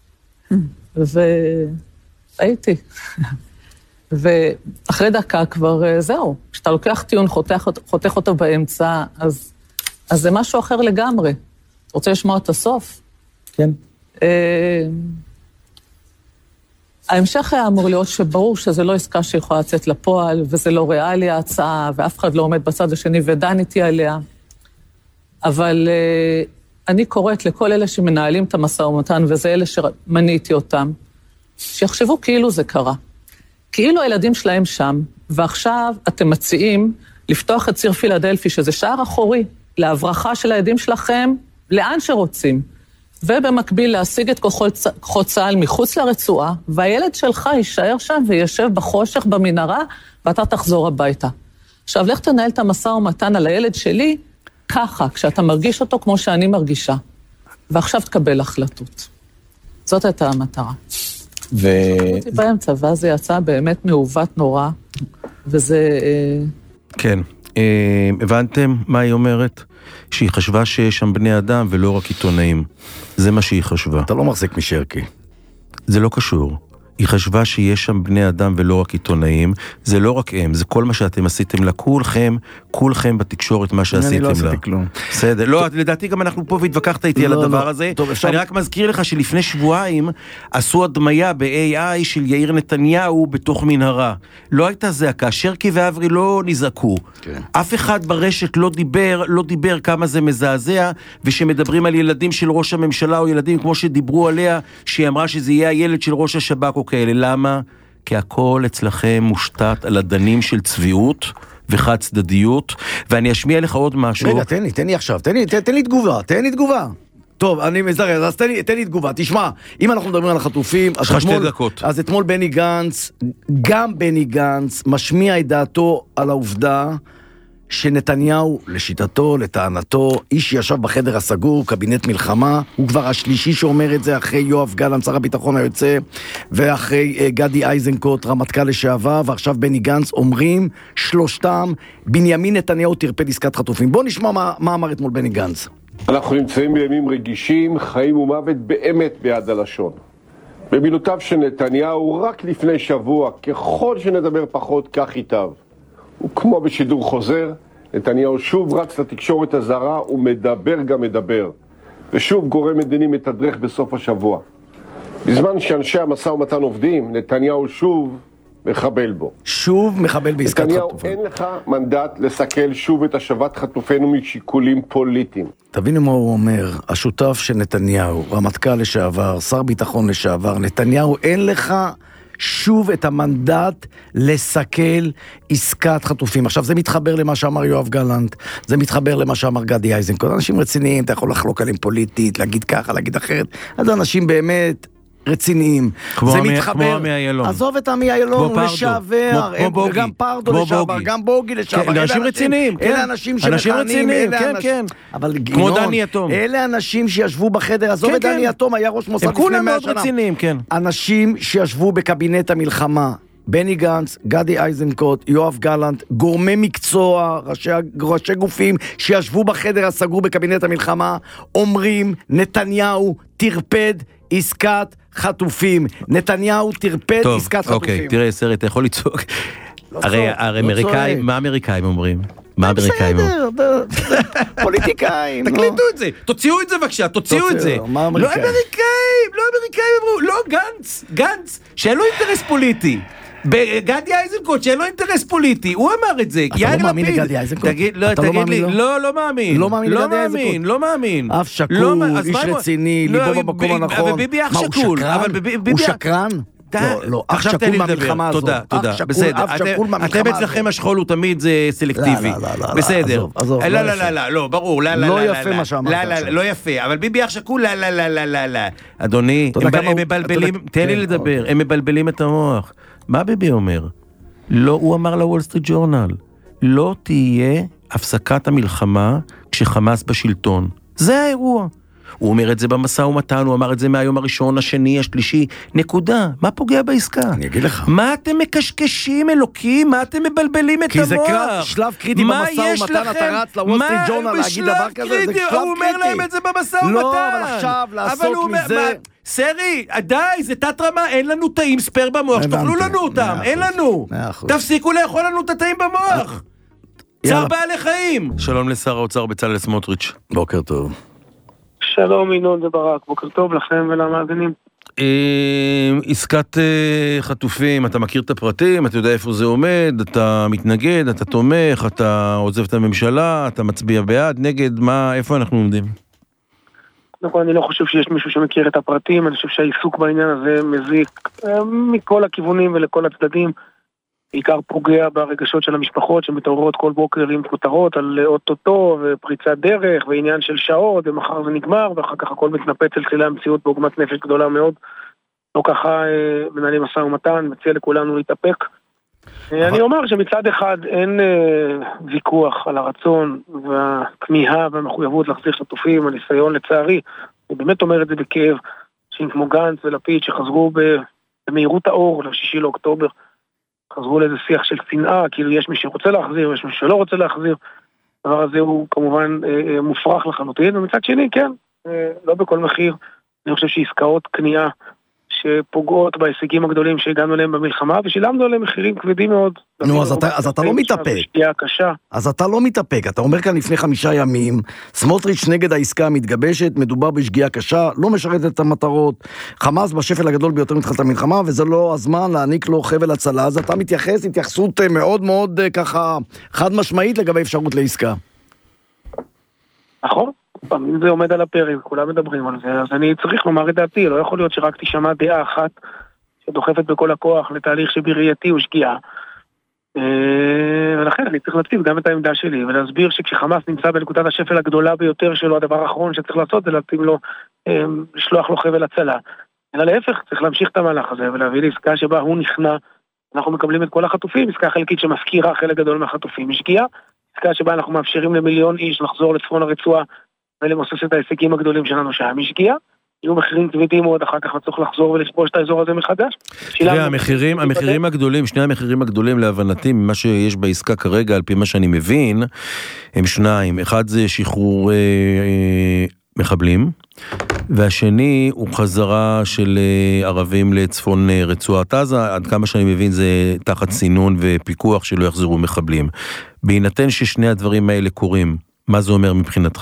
והייתי. ואחרי דקה כבר זהו. כשאתה לוקח טיעון, חותך אותו באמצע, אז זה משהו אחר לגמרי. רוצה לשמוע את הסוף? כן. ההמשך היה אמור להיות שברור שזה לא עסקה שיכולה לצאת לפועל, וזה לא ריאלי ההצעה, ואף אחד לא עומד בצד השני ודן איתי עליה. אבל אני קוראת לכל אלה שמנהלים את המשא ומתן, וזה אלה שמניתי אותם, שיחשבו כאילו זה קרה. כאילו הילדים שלהם שם, ועכשיו אתם מציעים לפתוח את ציר פילדלפי, שזה שער אחורי, להברחה של הילדים שלכם, לאן שרוצים. ובמקביל להשיג את כוחות צה"ל מחוץ לרצועה, והילד שלך יישאר שם וישב בחושך במנהרה, ואתה תחזור הביתה. עכשיו, לך תנהל את המשא ומתן על הילד שלי, ככה, כשאתה מרגיש אותו כמו שאני מרגישה. ועכשיו תקבל החלטות. זאת הייתה המטרה. הייתי באמצע, ואז זה יצא באמת מעוות נורא, וזה... כן. הבנתם מה היא אומרת? שהיא חשבה שיש שם בני אדם ולא רק עיתונאים. זה מה שהיא חשבה. אתה לא מחזיק משרקי. זה לא קשור. היא חשבה שיש שם בני אדם ולא רק עיתונאים. זה לא רק הם, זה כל מה שאתם עשיתם לה. כולכם בתקשורת מה שעשיתם לה. אני לא עשיתי כלום. בסדר. לא, לדעתי גם אנחנו פה והתווכחת איתי על הדבר הזה. אני רק מזכיר לך שלפני שבועיים עשו הדמיה ב-AI של יאיר נתניהו בתוך מנהרה. לא הייתה זעקה. שרקי ואברי לא נזעקו. אף אחד ברשת לא דיבר כמה זה מזעזע, ושמדברים על ילדים של ראש הממשלה או ילדים כמו שדיברו עליה, שהיא אמרה שזה יהיה הילד של ראש השב"כ או כאלה. למה? כי הכל אצלכם מושתת על הדנים של צביעות וחד צדדיות, ואני אשמיע לך עוד משהו. רגע, תן לי עכשיו, תן לי תגובה. טוב, אני מזרז, אז תן לי תגובה. תשמע, אם אנחנו מדברים על החטופים, יש לך 2 דקות. אז אתמול בני גנץ, גם בני גנץ, משמיע את דעתו על העובדה שנתניהו, לשיטתו, לטענתו, איש שישב בחדר הסגור, קבינט מלחמה, הוא כבר השלישי שאומר את זה אחרי יואב גלנט, שר הביטחון היוצא, ואחרי גדי איזנקוט, רמטכ"ל לשעבר, ועכשיו בני גנץ, אומרים שלושתם, בנימין נתניהו תרפד עסקת חטופים. בוא נשמע מה אמר אתמול בני גנץ. אנחנו נמצאים בימים רגישים, חיים ומוות באמת ביד הלשון. במילותיו של נתניהו, רק לפני שבוע, ככל שנדבר פחות, כך ייטב. וכמו בשידור חוזר, נתניהו שוב רץ לתקשורת הזרה ומדבר גם מדבר. ושוב גורם מדיני מתדרך בסוף השבוע. בזמן שאנשי המשא ומתן עובדים, נתניהו שוב מחבל בו. שוב מחבל בעסקת חטופים. נתניהו, אין לך מנדט לסכל שוב את השבת חטופינו משיקולים פוליטיים. תבינו מה הוא אומר, השותף של נתניהו, רמטכ"ל לשעבר, שר ביטחון לשעבר, נתניהו, אין לך שוב את המנדט לסכל עסקת חטופים. עכשיו, זה מתחבר למה שאמר יואב גלנט, זה מתחבר למה שאמר גדי איזנקוט. אנשים רציניים, אתה יכול לחלוק עליהם פוליטית, להגיד ככה, להגיד אחרת. אז אנשים באמת רציניים. זה מתחבר. כמו עמי איילון. עזוב את עמי איילון, הוא לשעבר. גם פרדו לשעבר, גם בוגי לשעבר. אנשים רציניים, כן. אלה אנשים שמכנים, כן. אבל כמו דני יתום. אלה אנשים שישבו בחדר, עזוב את דני יתום, היה ראש מוסד לפני 100 שנה. הם כולם מאוד רציניים, כן. אנשים שישבו בקבינט המלחמה, בני גנץ, גדי איזנקוט, יואב גלנט, גורמי מקצוע, ראשי גופים שישבו בחדר הסגור בקבינט המלחמה, אומרים נתניהו תרפד עסקת חטופים. נתניהו תרפד עסקת חטופים. אוקיי, תראה סרט, אתה יכול לצעוק. הרי אמריקאים, מה אמריקאים אומרים? מה אמריקאים אומרים? פוליטיקאים. תקליטו את זה, תוציאו את זה בבקשה, תוציאו את זה. לא אמריקאים אמרו, לא גנץ, שאין לו אינטרס פוליטי. גדי איזנקוט שאין לו אינטרס פוליטי, הוא אמר את זה. אתה לא מאמין לגדי איזנקוט? תגיד לי, לא מאמין. לא מאמין לגדי איזנקוט? לא מאמין. אף שקול, איש רציני, ליבו במקום הנכון. וביבי אח שקול. הוא שקרן? לא, אח שקול מהמלחמה הזאת. תודה, בסדר. אתם אצלכם השכול הוא תמיד סלקטיבי. בסדר. לא, ברור. לא יפה מה שאמרת. לא יפה, אבל ביבי אח שקול, לא. אדוני, הם מבלבלים, תן לי לדבר, הם מבלבלים את המוח. מה ביבי אומר? לא, הוא אמר לוול סטריט ג'ורנל, לא תהיה הפסקת המלחמה כשחמאס בשלטון. זה האירוע. הוא אומר את זה במשא ומתן, הוא אמר את זה מהיום הראשון, השני, השלישי, נקודה. מה פוגע בעסקה? אני אגיד לך. מה אתם מקשקשים, אלוקים? מה אתם מבלבלים את המוח? כי זה שלב קריטי במשא ומתן, אתה רץ לוול סטריט ג'ורנל להגיד דבר כזה, זה שלב קריטי. הוא אומר להם את זה במשא ומתן. לא, אבל עכשיו לעשות מזה... סרי, די, זה תת רמה, אין לנו תאים ספר במוח, שתאכלו לנו אותם, אין לנו. תפסיקו לאכול לנו את התאים במוח. צער בעלי חיים. שלום לשר האוצר בצלאל סמוטריץ'. בוקר טוב. שלום ינון וברק, בוקר טוב לכם ולמאזינים. עסקת חטופים, אתה מכיר את הפרטים, אתה יודע איפה זה עומד, אתה מתנגד, אתה תומך, אתה עוזב את הממשלה, אתה מצביע בעד, נגד, איפה אנחנו עומדים? אני לא חושב שיש מישהו שמכיר את הפרטים, אני חושב שהעיסוק בעניין הזה מזיק מכל הכיוונים ולכל הצדדים, בעיקר פוגע ברגשות של המשפחות שמתעוררות כל בוקר עם כותרות על אוטוטו ופריצת דרך ועניין של שעות ומחר זה נגמר ואחר כך הכל מתנפץ אל חילי המציאות בעוגמת נפש גדולה מאוד. לא ככה מנהלים משא ומתן, מציע לכולנו להתאפק. אני אומר שמצד אחד אין ויכוח על הרצון והכמיהה והמחויבות להחזיר חטופים, הניסיון לצערי, אני באמת אומר את זה בכאב, שאם כמו גנץ ולפיד שחזרו במהירות האור ל6 לאוקטובר, חזרו לאיזה שיח של שנאה, כאילו יש מי שרוצה להחזיר, יש מי שלא רוצה להחזיר, הדבר הזה הוא כמובן מופרך לחלוטין, ומצד שני כן, לא בכל מחיר, אני חושב שעסקאות קנייה, שפוגעות בהישגים הגדולים שהגענו אליהם במלחמה, ושילמנו עליהם מחירים כבדים מאוד. נו, אז אתה לא מתאפק. אז אתה לא מתאפק. אתה אומר כאן לפני 5 ימים, סמוטריץ' נגד העסקה המתגבשת, מדובר בשגיאה קשה, לא משרת את המטרות, חמאס בשפל הגדול ביותר מתחילת המלחמה, וזה לא הזמן להעניק לו חבל הצלה, אז אתה מתייחס התייחסות מאוד מאוד ככה חד משמעית לגבי אפשרות לעסקה. נכון. פעמים זה עומד על הפרק, כולם מדברים על זה, אז אני צריך לומר את דעתי, לא יכול להיות שרק תשמע דעה אחת שדוחפת בכל הכוח לתהליך שבראייתי הוא שגיאה. ולכן אני צריך להציב גם את העמדה שלי, ולהסביר שכשחמאס נמצא בנקודת השפל הגדולה ביותר שלו, הדבר האחרון שצריך לעשות זה להתאים לו, לשלוח לו חבל הצלה. אלא להפך, צריך להמשיך את המהלך הזה, ולהביא לעסקה שבה הוא נכנע, אנחנו מקבלים את כל החטופים, עסקה חלקית שמזכירה חלק גדול מהחטופים, שגיאה, עסקה שבה אנחנו מאפשרים למיליון איש לחזור לצפון הרצועה, ולמוסס את ההישגים הגדולים שלנו שם. משגיאה, יהיו מחירים כבדים מאוד, אחר כך צריך לחזור ולכבוש את האזור הזה מחדש. תראה, המחירים הגדולים, שני המחירים הגדולים להבנתי, ממה שיש בעסקה כרגע, על פי מה שאני מבין, הם 2. אחד זה שחרור מחבלים, והשני הוא חזרה של ערבים לצפון רצועת עזה, עד כמה שאני מבין זה תחת סינון ופיקוח שלא יחזרו מחבלים. בהינתן ששני הדברים האלה קורים, מה זה אומר מבחינתך?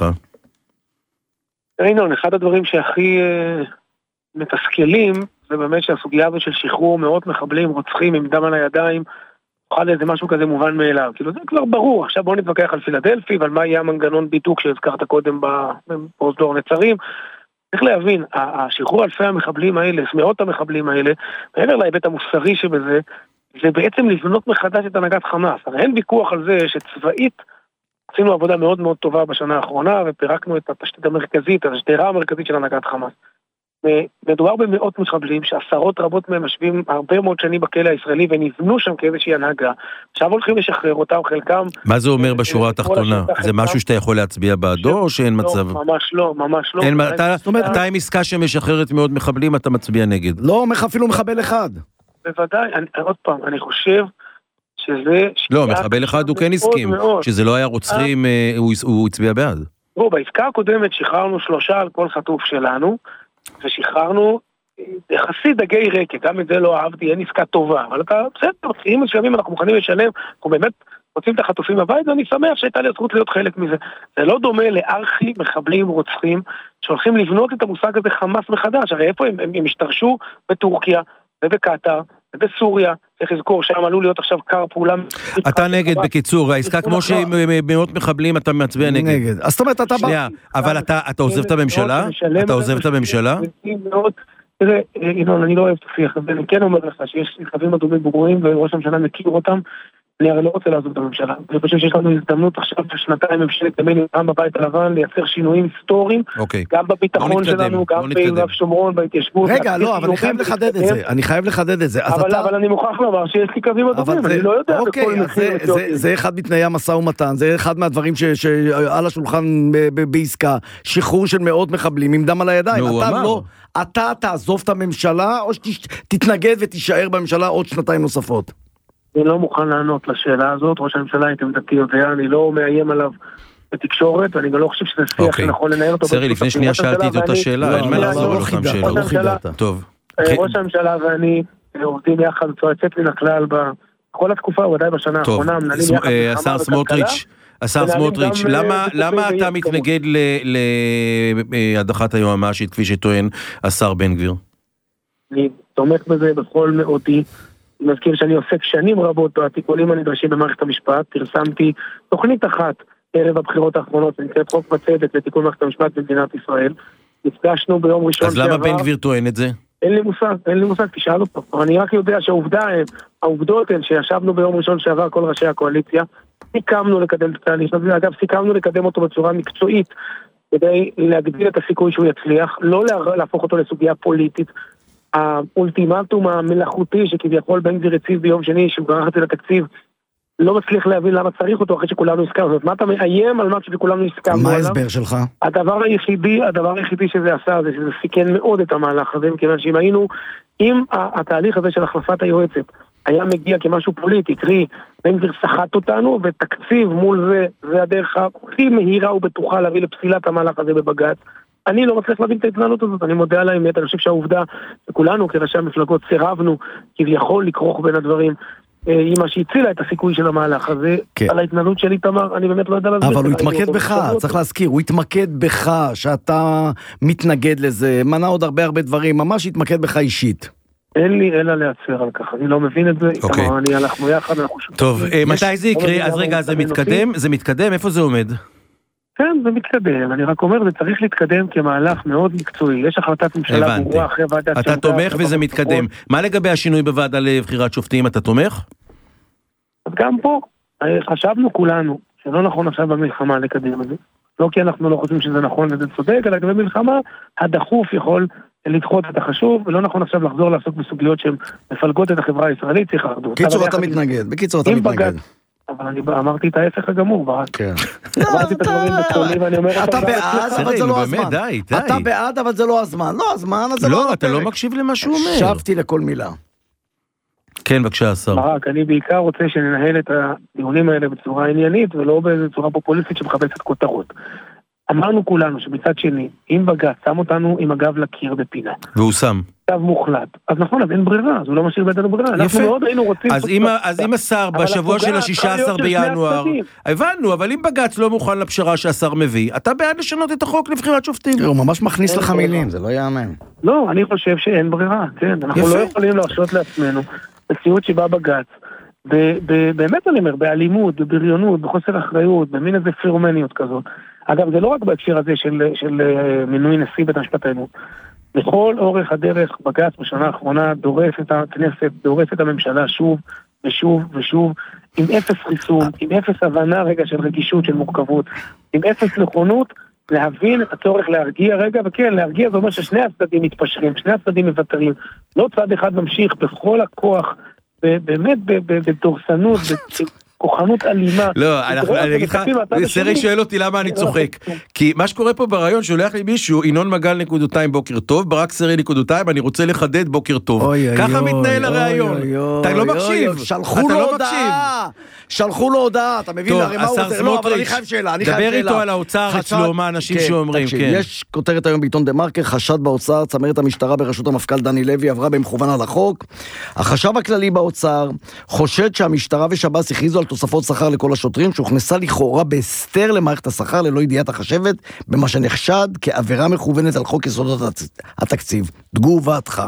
ינון, אחד הדברים שהכי מתסכלים, זה באמת שהסוגיה הזאת של שחרור מאות מחבלים, רוצחים עם דם על הידיים, תוכל איזה משהו כזה מובן מאליו. כאילו זה כבר ברור, עכשיו בואו נתווכח על פילדלפי, ועל מה יהיה המנגנון בידוק שהזכרת קודם בפרוזדור נצרים. צריך להבין, השחרור אלפי המחבלים האלה, מאות המחבלים האלה, מעבר להיבט המוסרי שבזה, זה בעצם לבנות מחדש את הנהגת חמאס. הרי אין ויכוח על זה שצבאית, עשינו עבודה מאוד מאוד טובה בשנה האחרונה, ופירקנו את התשתית המרכזית, השדרה המרכזית של הנהגת חמאס. מדובר במאות מחבלים, שעשרות רבות מהם משווים הרבה מאוד שנים בכלא הישראלי, ונבנו שם כאיזושהי הנהגה. עכשיו הולכים לשחרר אותם, חלקם... מה זה אומר בשורה התחתונה? זה משהו שאתה יכול להצביע בעדו, או שאין מצב? לא, ממש לא, ממש לא. אתה עם עסקה שמשחררת מאוד מחבלים, אתה מצביע נגד. לא, אפילו מחבל אחד. בוודאי, עוד פעם, אני חושב שזה... לא, מחבל אחד הוא כן הסכים, שזה לא היה רוצחים, הוא הצביע בעד. בעסקה הקודמת שחררנו 3 על כל חטוף שלנו, ושחררנו יחסית דגי רקע, גם את זה לא אהבתי, אין עסקה טובה, אבל אתה בסדר, אם מסוימים אנחנו מוכנים לשלם, אנחנו באמת רוצים את החטופים בבית, ואני שמח שהייתה לי הזכות להיות חלק מזה. זה לא דומה לארכי מחבלים רוצחים, שהולכים לבנות את המושג הזה חמאס מחדש, הרי איפה הם השתרשו? בטורקיה ובקטר ובסוריה, צריך לזכור שם עלו להיות עכשיו קר פעולה. אתה נגד, בקיצור, העסקה כמו שמאות מחבלים אתה מצביע נגד. אז זאת אומרת, אתה... שנייה, אבל אתה עוזב את הממשלה? אתה עוזב את הממשלה? תראה, ינון, אני לא אוהב את השיח הזה, אני כן אומר לך שיש קווים אדומים ברורים וראש הממשלה מכיר אותם, אני הרי לא רוצה לעזוב את הממשלה. אני חושב שיש לנו הזדמנות עכשיו בשנתיים ממשלת ימין גם בבית הלבן לייצר שינויים היסטוריים, גם בביטחון שלנו, גם ביהודה ושומרון, בהתיישבות. רגע, לא, אבל אני חייב לחדד את זה. אבל אני מוכרח לומר שיש לי קווים אדומים, אני לא יודע בכל מחיר. זה אחד מתנאי המשא ומתן, זה אחד מהדברים שעל השולחן בעסקה, שחרור של מאות מחבלים עם דם על הידיים. אתה תעזוב את הממשלה או שתתנגד ותישאר בממשלה עוד 2 נוספות? אני לא מוכן לענות לשאלה הזאת, ראש הממשלה את עמדתי יודע, אני לא מאיים עליו בתקשורת, ואני גם לא חושב שזה שיח שנכון לנהל אותו. סרי, לפני שנייה שאלתי את אותה שאלה, אין מה לעזור לך עם שאלה. ראש הממשלה ואני עובדים יחד בצורה יוצאת מן הכלל בכל התקופה, ודאי בשנה האחרונה. השר סמוטריץ', למה אתה מתנגד להדחת היועמ"שית, כפי שטוען השר בן גביר? אני תומך בזה בכל מאודי. אני מזכיר שאני עוסק שנים רבות בתיקונים הנדרשים במערכת המשפט, פרסמתי תוכנית אחת ערב הבחירות האחרונות, נקראת חוק בצדק לתיקון מערכת המשפט במדינת ישראל. נפגשנו ביום ראשון שעבר. אז למה בן גביר טוען את זה? אין לי מושג, תשאל אותו. אני רק יודע שהעובדות הן שישבנו ביום ראשון שעבר כל ראשי הקואליציה, סיכמנו לקדם את התהליך הזה, אגב סיכמנו לקדם אותו בצורה מקצועית, כדי להגדיל את הסיכוי שהוא יצליח, לא להפוך אותו לסוגיה פוליטית. האולטימטום המלאכותי שכביכול בן גביר הציב ביום שני שהוא גרח את זה לתקציב לא מצליח להבין למה צריך אותו אחרי שכולנו הסכמנו. זאת אומרת, מה אתה מאיים על מה שכולנו הסכמנו? מה ההסבר שלך? הדבר היחידי שזה עשה זה שזה סיכן מאוד את המהלך הזה, מכיוון אם התהליך הזה של החלפת היועצת היה מגיע כמשהו פוליטי, קרי בן גביר סחט אותנו ותקציב מול זה הדרך הכי מהירה ובטוחה להביא לפסילת המהלך הזה בבג"ץ. אני לא מצליח להבין את ההתנהלות הזאת, אני מודה על האמת, אני חושב שהעובדה שכולנו כראשי המפלגות סירבנו כביכול לכרוך בין הדברים, היא מה שהצילה את הסיכוי של המהלך הזה, על ההתנהלות של איתמר, אני באמת לא יודע להסביר. אבל הוא התמקד בך, צריך להזכיר, הוא התמקד בך, שאתה מתנגד לזה, מנע עוד הרבה דברים, ממש התמקד בך אישית. אין לי אלא להצר על כך, אני לא מבין את זה, אנחנו יחד, אנחנו שותפים. טוב, מתי זה יקרה? אז רגע, זה מתקדם? איפה זה עומד? כן, זה מתקדם, אני רק אומר, זה צריך להתקדם כמהלך מאוד מקצועי, יש החלטת ממשלה ברורה אחרי ועדת... אתה תומך וזה מתקדם. מה לגבי השינוי בוועדה לבחירת שופטים, אתה תומך? גם פה, חשבנו כולנו, שלא נכון עכשיו במלחמה לקדם את זה, לא כי אנחנו לא חושבים שזה נכון וזה צודק, אלא גם במלחמה, הדחוף יכול לדחות את החשוב, ולא נכון עכשיו לחזור לעסוק בסוגיות שהן מפלגות את החברה הישראלית, צריך אחדות. בקיצור אתה מתנגד. אבל אני אמרתי את ההפך הגמור, ברק. כן. אמרתי את הדברים בקולי, ואני אומר... אתה בעד, אבל זה לא הזמן. אתה בעד, אבל זה לא הזמן. לא, הזמן הזה לא... לא, אתה לא מקשיב למה שהוא אומר. הקשבתי לכל מילה. כן, בבקשה, השר. ברק, אני בעיקר רוצה שננהל את הדיונים האלה בצורה עניינית, ולא בצורה פופוליסטית שמחפשת כותרות. אמרנו כולנו שבצד שני, אם בג"ץ שם אותנו עם הגב לקיר בפינה. והוא שם. צו מוחלט. אז נכון, אז אין ברירה, אז הוא לא משאיר בידינו ברירה. אנחנו מאוד היינו רוצים... אז אם השר בשבוע של ה-16 בינואר, הבנו, אבל אם בג"ץ לא מוכן לפשרה שהשר מביא, אתה בעד לשנות את החוק לבחירת שופטים. הוא ממש מכניס לך מילים, זה לא יאמן. לא, אני חושב שאין ברירה, כן. אנחנו לא יכולים להרשות לעצמנו מציאות שבה בג"ץ, באמת אני אומר, באלימות, בבריונות, בחוסר אחריות, במין איזה פירומניות כזאת. אגב, זה לא רק בהקשר הזה של מינוי נשיא בית המשפט העליון. בכל אורך הדרך בג"ץ בשנה האחרונה דורס את הכנסת, דורס את הממשלה שוב ושוב ושוב, עם אפס חיסון, עם אפס הבנה רגע של רגישות, של מורכבות, עם אפס נכונות להבין את הצורך להרגיע רגע, וכן, להרגיע זה אומר ששני הצדדים מתפשרים, שני הצדדים מבטרים, לא צד אחד ממשיך בכל הכוח, באמת בדורסנות, כוחנות אלימה. לא, אני אגיד לך, סרי שואל אותי למה אני צוחק. כי מה שקורה פה ברעיון, שולח לי מישהו, ינון מגל נקודותיים בוקר טוב, ברק סרי נקודותיים, אני רוצה לחדד בוקר טוב. ככה מתנהל הרעיון. אתה לא מקשיב. שלחו לו הודעה, אתה מבין? טוב, השר סמוטריץ', דבר איתו על האוצר אצלו, מה אנשים שאומרים. יש כותרת היום בעיתון דה מרקר, חשד באוצר, צמרת המשטרה בראשות המפכ"ל דני לוי עברה במכוון על החוק. החשב הכללי באוצר חושד שהמשטרה ושב"ס הכריזו על תוספות שכר לכל השוטרים, שהוכנסה לכאורה בהסתר למערכת השכר ללא ידיעת החשבת, במה שנחשד כעבירה מכוונת על חוק יסודות התקציב. תגובתך.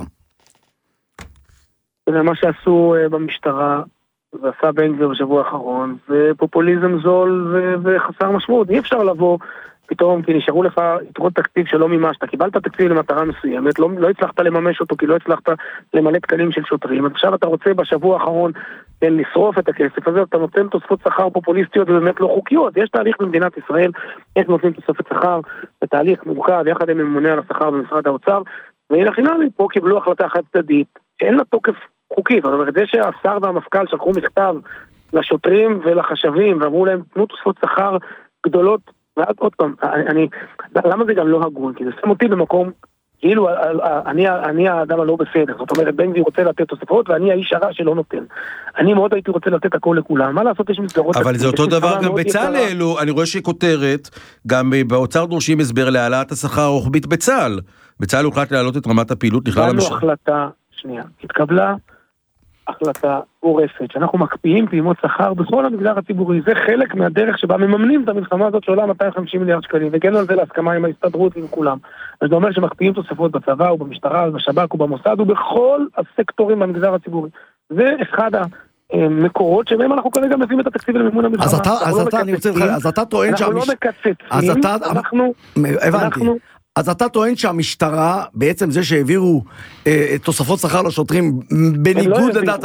זה מה שעשו במשטרה, ועשה בן גביר בשבוע האחרון, ופופוליזם זול וחסר משמעות. אי אפשר לבוא פתאום, כי נשארו לך יתרות תקציב שלא מימשת, קיבלת תקציב למטרה מסוימת, לא הצלחת לממש אותו, כי לא הצלחת למלא תקנים של שוטרים, עכשיו אתה רוצה בשבוע האחרון לשרוף את הכסף הזה, אתה נותן תוספות שכר פופוליסטיות ובאמת לא חוקיות. יש תהליך במדינת ישראל, איך נותנים תוספת שכר, בתהליך מורכב, יחד עם ממונה על השכר במשרד האוצר, והנה חינמי, פה קיבלו החלטה חד צדדית, שאין לה תוקף חוקי. זאת אומרת, זה שהשר והמפכ"ל שלחו מכתב לשוטרים ולחשבים, ואמרו להם, תנו תוספות שכר גדולות, ואז עוד פעם, למה זה גם לא הגון? כי זה שם אותי במקום, כאילו, אני האדם הלא בסדר. זאת אומרת, בן גביר רוצה לתת תוספות, ואני האיש הרע שלא נותן. אני מאוד הייתי רוצה לתת הכל לכולם. מה לעשות, יש מסגרות... אבל זה אותו דבר גם בצה"ל, אני רואה שכותרת, גם באוצר דורשים הסבר להעלאת השכר הרוחבית בצה"ל. בצה"ל הוחלט להעלות את רמת הפעילות לכלל המשק. התקבלה החלטה גורפת, שאנחנו מקפיאים פעימות שכר בכל המגזר הציבורי. זה חלק מהדרך שבה מממנים את המלחמה הזאת שעולה 250 מיליארד שקלים, והגענו על זה להסכמה עם ההסתדרות ועם כולם. אז זה אומר שמקפיאים תוספות בצבא ובמשטרה ובשב"כ ובמוסד ובכל הסקטורים במגזר הציבורי. זה אחד המקורות שבהם אנחנו כרגע מביאים את התקציב למימון המלחמה. אז אתה טוען אנחנו לא מקצצים, אנחנו... אז אתה טוען שהמשטרה, בעצם זה שהעבירו תוספות שכר לשוטרים, בניגוד לדעת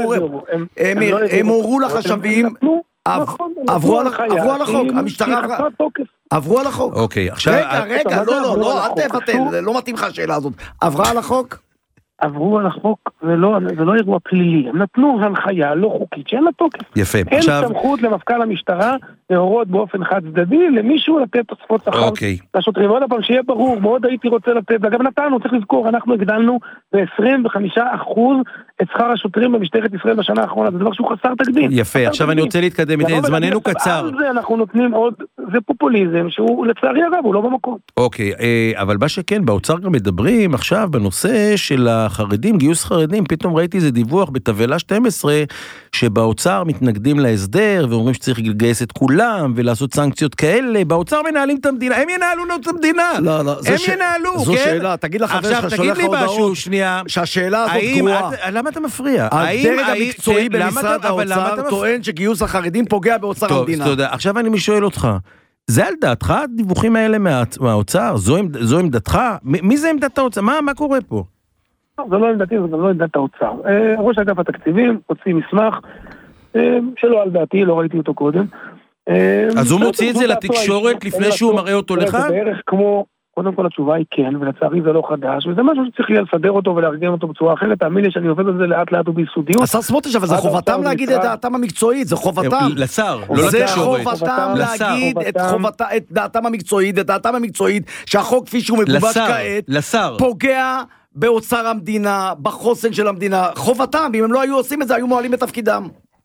הם הורו לחשבים, עברו על החוק, המשטרה עברו על החוק. רגע, לא, אל תבטל, לא מתאים לך השאלה הזאת. עברה על החוק? עברו על החוק, זה לא אירוע פלילי. הם נתנו הנחיה לא חוקית שאין לה תוקף. יפה. אין סמכות למפכ"ל המשטרה להורות באופן חד צדדי למישהו לתת תוספות שכר לשוטרים. עוד הפעם שיהיה ברור, מאוד הייתי רוצה לתת, וגם נתנו, צריך לזכור, אנחנו הגדלנו ב-25% את שכר השוטרים במשטרת ישראל בשנה האחרונה. זה דבר שהוא חסר תקדים. יפה, עכשיו אני רוצה להתקדם, זמננו קצר. אנחנו נותנים עוד, זה פופוליזם שהוא לצערי הרב, הוא לא במקום. אוקיי, אבל מה שכן, באוצר גם מדברים עכשיו בנושא של החרדים, גיוס חרדים, פתאום ראיתי איזה דיווח בתבלה 12, שבאוצר מתנגדים להסדר, ואומרים שצריך לגייס את כולם, ולעשות סנקציות כאלה, באוצר מנהלים את המדינה, הם ינהלו את המדינה, הם ינהלו, זו שאלה, תגיד לחבר שלך שולח הודעות, שהשאלה הזאת גרועה. למה אתה מפריע? הדרג המקצועי במשרד האוצר טוען שגיוס החרדים פוגע באוצר המדינה. טוב, תודה, עכשיו אני שואל אותך, זה על דעתך, הדיווחים האלה מהאוצר? זו עמדתך? מי זה עמדת האוצר? מה קורה פה? זה לא עמדתי, זה גם לא עמדת האוצר. ראש אגף התקציבים הוציא מסמך שלא על דעתי, לא ראיתי אותו קודם. אז הוא מוציא את זה לתקשורת לפני שהוא מראה אותו לך? זה בערך כמו, קודם כל התשובה היא כן, ולצערי זה לא חדש, וזה משהו שצריך יהיה לסדר אותו ולארגן אותו בצורה אחרת. תאמין לי שאני עובד על זה לאט לאט וביסודיות. השר סמוטריץ', אבל זה חובתם להגיד את דעתם המקצועית, זה חובתם. לשר, לא לתקשורת. זה חובתם להגיד את דעתם המקצועית, את דעתם המקצועית, שהחוק כפי שהוא מגובש כעת, פוגע באוצר המדינה, בחוסן של המדינה. חובתם, אם הם לא היו עושים את זה, היו מועלים בתפקידם.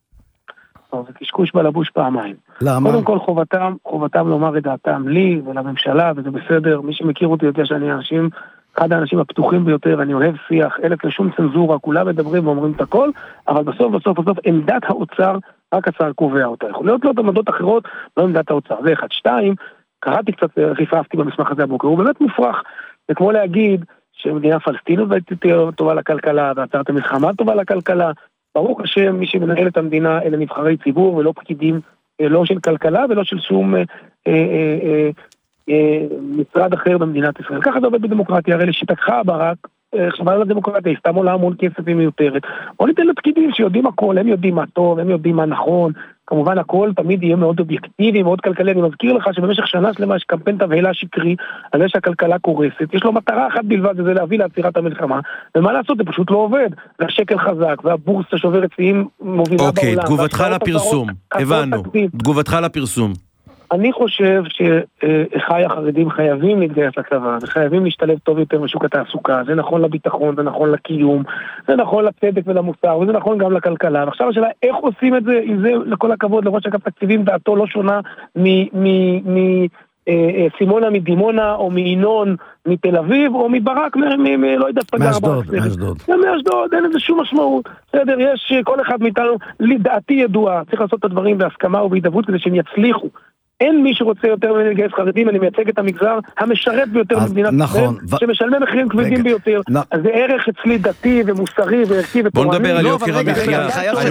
זה קשקוש בלבוש פעמיים. למה? קודם כל חובתם לומר את דעתם לי ולממשלה, וזה בסדר. מי שמכיר אותי יודע שאני אחד האנשים הפתוחים ביותר, אני אוהב שיח, אין לשום צנזורה, כולם מדברים ואומרים את הכל, אבל בסוף, עמדת האוצר, רק השר קובע אותה. יכול להיות לו את עמדות אחרות, לא עמדת האוצר. זה אחד. 2, קראתי קצת, חיפפתי במסמך הזה הבוקר, הוא באמת מופרך. זה כמו להגיד שמדינה פלסטינית תהיה טובה לכלכלה, ועצרת המלחמה טובה לכלכלה. ברוך השם, מי שמנהל את המדינה אלה נבחרי ציבור ולא פקידים, לא של כלכלה ולא של שום משרד אחר במדינת ישראל. ככה זה עובד בדמוקרטיה. הרי לשיטתך ברק, חבל לדמוקרטיה, היא סתם עולה המון כסף ומיותרת. בוא ניתן לפקידים שיודעים הכל, הם יודעים מה טוב, הם יודעים מה נכון, כמובן הכל תמיד יהיה מאוד אובייקטיבי, מאוד כלכלי. אני מזכיר לך שבמשך שנה שלמה יש קמפיין תבהלה שקרי על זה שהכלכלה קורסת, יש לו מטרה אחת בלבד, זה להביא לעצירת המלחמה, ומה לעשות, זה פשוט לא עובד, והשקל חזק, והבורסה שוברת שיאים מובילה בעולם. אוקיי, תגובתך לפרסום, הבנו, תגובתך לפרסום. אני חושב שאחיי החרדים חייבים להתגייס לצבא, וחייבים להשתלב טוב יותר בשוק התעסוקה, זה נכון לביטחון, זה נכון לקיום, זה נכון לצדק ולמוסר, וזה נכון גם לכלכלה. ועכשיו השאלה, איך עושים את זה, אם זה לכל הכבוד, לראש אגף תקציבים דעתו לא שונה סימונה מדימונה, או מינון מתל אביב, או מברק, לא יודע, מאשדוד. גם מאשדוד, אין לזה שום משמעות. בסדר, יש כל אחד מאיתנו, דעתי ידועה, צריך לעשות את הדברים בהסכמה ובהידברות כדי שהם יצליחו. אין מי שרוצה יותר מגייס חרדים, אני מייצג את המגזר המשרת ביותר במדינת ישראל, שמשלמי מחירים כבדים ביותר. אז זה ערך אצלי דתי ומוסרי וערכי ותורני. בוא נדבר על יוקר המחיה.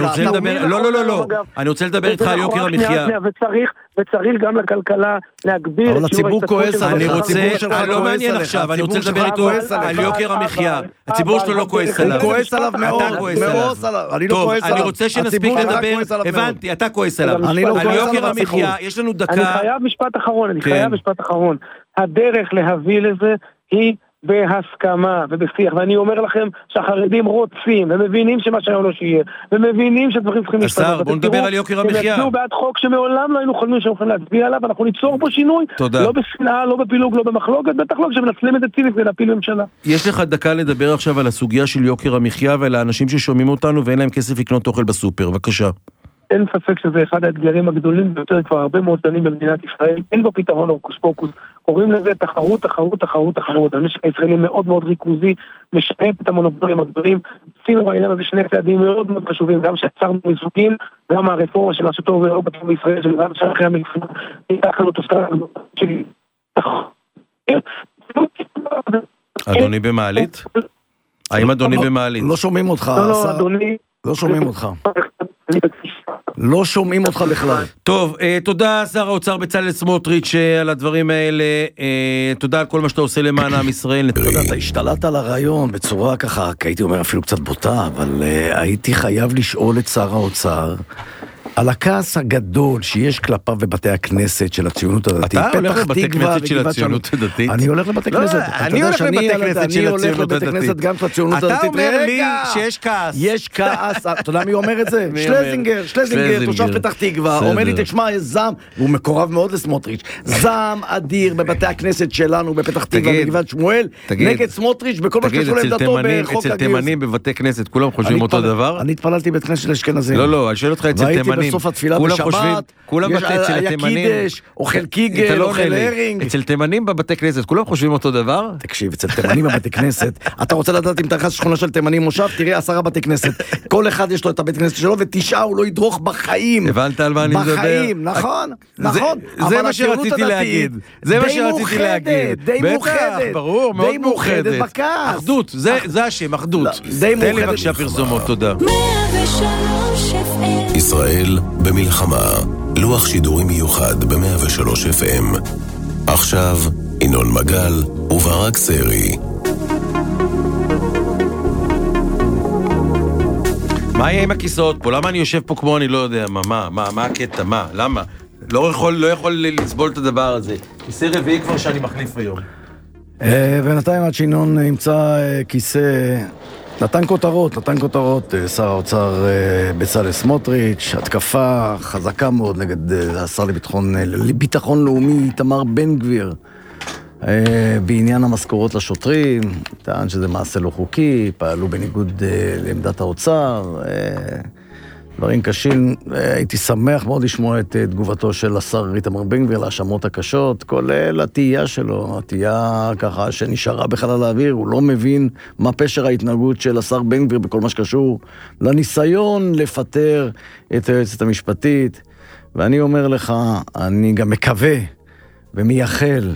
אני רוצה לדבר איתך על יוקר המחיה. וצריך גם לכלכלה להגביר אבל הציבור כועס, אני לא מעניין עכשיו, אני רוצה לדבר איתו על יוקר המחיה. הציבור שלו לא כועס עליו. הוא כועס עליו מאוד. אני לא כועס עליו. אני רוצה שנספיק לדבר, הבנתי, אתה כועס עליו. על יוקר המחיה, יש לנו דקה. אני חייב משפט אחרון. הדרך להביא לזה היא בהסכמה ובשיח, ואני אומר לכם שהחרדים רוצים, ומבינים שמה שהיום לא שיהיה, ומבינים שדברים צריכים להשתנות. השר, בוא נדבר על יוקר המחיה. הם יצאו בעד חוק שמעולם לא היינו חולמים שהם יכולים להצביע עליו, ואנחנו ניצור פה שינוי, לא בשנאה, לא בפילוג, לא במחלוקת, בטח לא כשמנצלים את זה ציניק ולהפיל ממשלה. יש לך דקה לדבר עכשיו על הסוגיה של יוקר המחיה, ועל האנשים ששומעים אותנו ואין להם כסף לקנות אוכל בסופר. בבקשה. אין ספק שזה אחד האתגרים הגדולים ביותר כבר הרבה מאוד שנים במדינת ישראל, אין בו פתרון אורקוס פוקוס, קוראים לזה תחרות, המשק הישראלי מאוד מאוד ריכוזי, משפט את המונופולים הגדולים, עשינו בעניין הזה שני צעדים מאוד מאוד חשובים, גם שעצרנו מיזוגים, גם הרפורמה של משהו טוב ולא בטוח בישראל, של גם שאחרי המלחמה, ניתח לנו תוסקה שלי. אדוני במעלית? האם אדוני במעלית? לא שומעים אותך, לא, אדוני. לא שומעים אותך. לא שומעים אותך בכלל. טוב, תודה שר האוצר בצלאל סמוטריץ' על הדברים האלה, תודה על כל מה שאתה עושה למען עם ישראל. אתה השתלט על הרעיון בצורה ככה, הייתי אומר אפילו קצת בוטה, אבל הייתי חייב לשאול את שר האוצר על הכעס הגדול שיש כלפיו בבתי הכנסת של הציונות הדתית. אתה הולך לבתי כנסת של הציונות הדתית? אני הולך לבתי כנסת. אני הולך לבתי כנסת של הציונות הדתית. אני הולך לבתי כנסת גם של הציונות הדתית. אתה אומר לי שיש כעס. יש כעס, אתה יודע מי אומר את זה? שלזינגר, תושב פתח תקווה, אומר לי, תשמע, יש זעם, הוא מקורב מאוד לסמוטריץ', זעם אדיר בבתי הכנסת שלנו, בפתח תקווה, בגבעת שמואל, נגד סמוטריץ', בכל מה שקשור לעמדתו בחוק הגיוס. אצל תימנים בבתי כנסת, כולם חושבים אותו דבר? אני התפללתי בית כנסת של אשכנזים. לא, אני שואל אותך אצל תימנים. בסוף התפילה בשבת, היה קידש, אוכל קיגל, אוכל הרינג. אצל תימנים בבתי כנסת, כולם חושבים אותו דבר? תקשיב, אצל תימנים בבתי כנסת, אתה רוצה לדעת אם אתה נכנס שכונה של תימנים מושב, תראה 10 בתי כנסת, כל אחד יש לו את הבית כנסת שלו, ו9 הוא לא ידרוך בחיים. הבנת על מה אני מדבר? בחיים, נכון. זה מה שרציתי להגיד. די מאוחדת. ברור, מאוד מאוחדת. בכעס. אחדות, זה השם, אחדות. תן לי בבקשה פרסומות, תודה. ישראל במלחמה, לוח שידורים מיוחד ב-103 FM. עכשיו, ינון מגל וברק סרי. מה יהיה עם הכיסאות פה? למה אני יושב פה כמו אני לא יודע? מה הקטע? מה? למה? לא יכול לסבול את הדבר הזה. כיסא רביעי כבר שאני מחליף היום. בינתיים עד שינון ימצא כיסא... נתן כותרות, שר האוצר בצלאל סמוטריץ', התקפה חזקה מאוד נגד השר לביטחון לאומי תמר בן גביר, בעניין המשכורות לשוטרים, טען שזה מעשה לא חוקי, פעלו בניגוד לעמדת האוצר, דברים קשים. הייתי שמח מאוד לשמוע את תגובתו של השר איתמר בן גביר להאשמות הקשות, כולל התהייה שלו, התהייה ככה שנשארה בחלל האוויר, הוא לא מבין מה פשר ההתנהגות של השר בן גביר בכל מה שקשור לניסיון לפטר את היועצת המשפטית, ואני אומר לך, אני גם מקווה ומייחל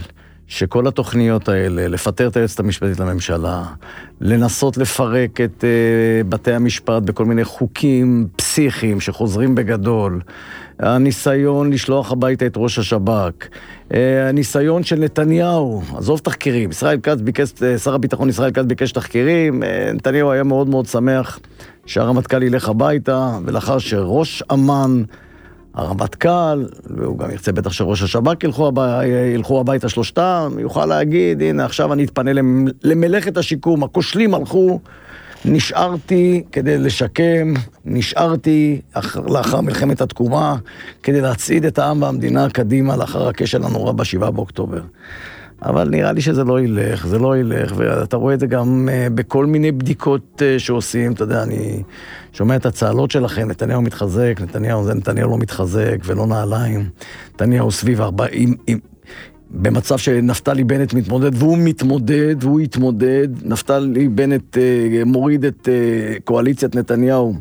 שכל התוכניות האלה, לפטר את היועצת המשפטית לממשלה, לנסות לפרק את בתי המשפט בכל מיני חוקים פסיכיים שחוזרים בגדול, הניסיון לשלוח הביתה את ראש השב"כ, הניסיון של נתניהו, עזוב תחקירים, שר הביטחון ישראל כץ ביקש תחקירים, נתניהו היה מאוד מאוד שמח שהרמטכ"ל ילך הביתה, ולאחר שראש אמ"ן, הרמטכ"ל, והוא גם ירצה בטח שראש השב"כ ילכו הביתה שלושתם, יוכל להגיד, הנה עכשיו אני אתפנה למלאכת השיקום, הכושלים הלכו, נשארתי כדי לשקם, נשארתי לאחר מלחמת התקומה, כדי להצעיד את העם והמדינה קדימה לאחר הכשל הנורא ב7 באוקטובר. אבל נראה לי שזה לא ילך, זה לא ילך, ואתה רואה את זה גם בכל מיני בדיקות שעושים, אתה יודע, אני שומע את הצהלות שלכם, נתניהו מתחזק, נתניהו לא מתחזק ולא נעליים, נתניהו סביב 40, במצב שנפתלי בנט מתמודד, והוא יתמודד, נפתלי בנט מוריד את קואליציית נתניהו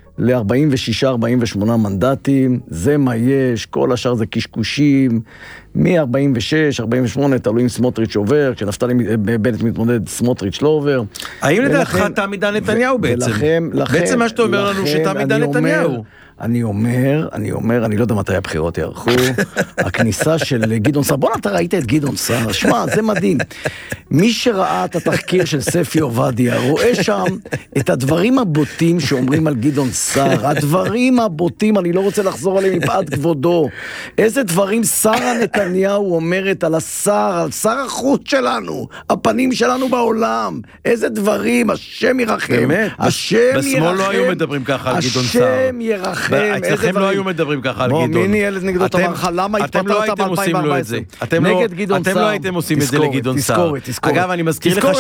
ל-46-48 מנדטים, זה מה יש, כל השאר זה קשקושים, מ-46, 48, תלוי אם סמוטריץ' עובר, כשנפתלי בנט מתמודד, סמוטריץ' לא עובר. האם לדעתך תם עידן נתניהו בעצם? בעצם מה שאתה אומר לנו שתם עידן נתניהו. אני אומר, אני לא יודע מתי הבחירות יערכו, הכניסה של גדעון סער, בוא אתה ראית את גדעון סער, שמע, זה מדהים. מי שראה את התחקיר של ספי עובדיה, רואה שם את הדברים הבוטים שאומרים על גדעון סער, הדברים הבוטים, אני לא רוצה לחזור עליהם מפאת כבודו, איזה דברים שרה נתניהו אומרת על השר, על שר החוץ שלנו, הפנים שלנו בעולם, איזה דברים, השם ירחם, באמת, בשמאל לא היו מדברים ככה על גדעון סער. השם ירחם. אצלכם לא היו מדברים ככה על גדעון. מי ניהל נגדו את המערכה? למה התפטרת ב-2014? נגד גדעון סער. אתם לא הייתם עושים את זה לגדעון סער. אגב, אני מזכיר לך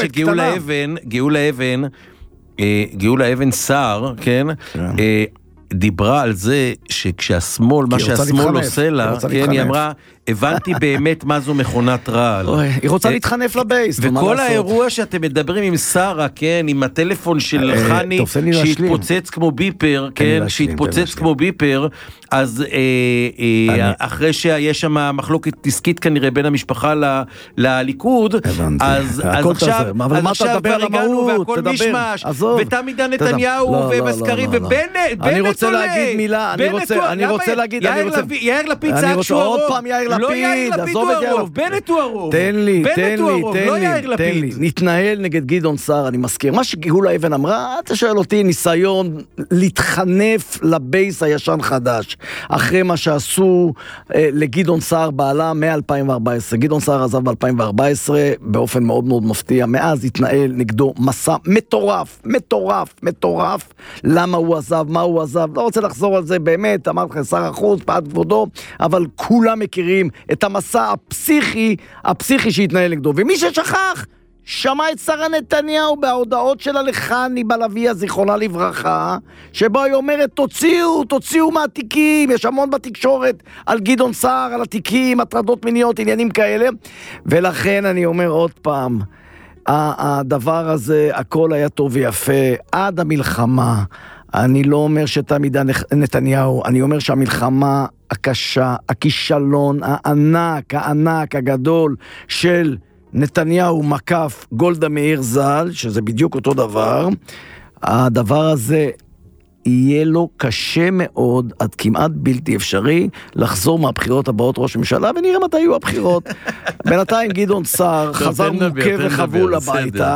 שגאולה אבן סער, כן, דיברה על זה שכשהשמאל, מה שהשמאל עושה לה, כן, היא אמרה, הבנתי באמת מה זו מכונת רעל. היא רוצה להתחנף לבייס. וכל האירוע שאתם מדברים עם שרה, כן, עם הטלפון של חני, שהתפוצץ כמו ביפר, כן, שהתפוצץ כמו ביפר, אז אחרי שיש שם מחלוקת עסקית כנראה בין המשפחה לליכוד, אז עכשיו כבר הגענו והכל משמש, ותם עידן נתניהו ובסקרים, ובנט אני רוצה להגיד מילה, אני רוצה להגיד, יאיר לפיד צעק שהוא הרוב, לא יאיר לפיד הוא הרוב, בנט הוא הרוב. תן לי, נתנהל נגד גדעון סער, אני מזכיר. מה שגאולה אבן אמרה, אתה שואל אותי, ניסיון להתחנף לבייס הישן חדש, אחרי מה שעשו לגדעון סער בעלה מ-2014. גדעון סער עזב ב-2014, באופן מאוד מאוד מפתיע, מאז התנהל נגדו מסע מטורף, למה הוא עזב, מה הוא עזב, לא רוצה לחזור על זה, באמת, אמרת לך שר החוץ, פעד כבודו, אבל כולם מכירים את המסע הפסיכי שהתנהל נגדו. ומי ששכח, שמע את שרה נתניהו בהודעות שלה לחני בלוויה, זיכרונה לברכה, שבו היא אומרת, תוציאו מהתיקים, יש המון בתקשורת על גדעון סער, על התיקים, הטרדות מיניות, עניינים כאלה, ולכן אני אומר עוד פעם, הדבר הזה, הכל היה טוב ויפה, עד המלחמה, אני לא אומר שתם עידן נתניהו, אני אומר שהמלחמה הקשה, הכישלון הענק, הגדול של נתניהו מקף גולדה מאיר ז"ל, שזה בדיוק אותו דבר, הדבר הזה יהיה לו קשה מאוד, עד כמעט בלתי אפשרי, לחזור מהבחירות הבאות ראש ממשלה, ונראה מתי יהיו הבחירות. בינתיים גדעון סער חזר מוכה וחבול הביתה,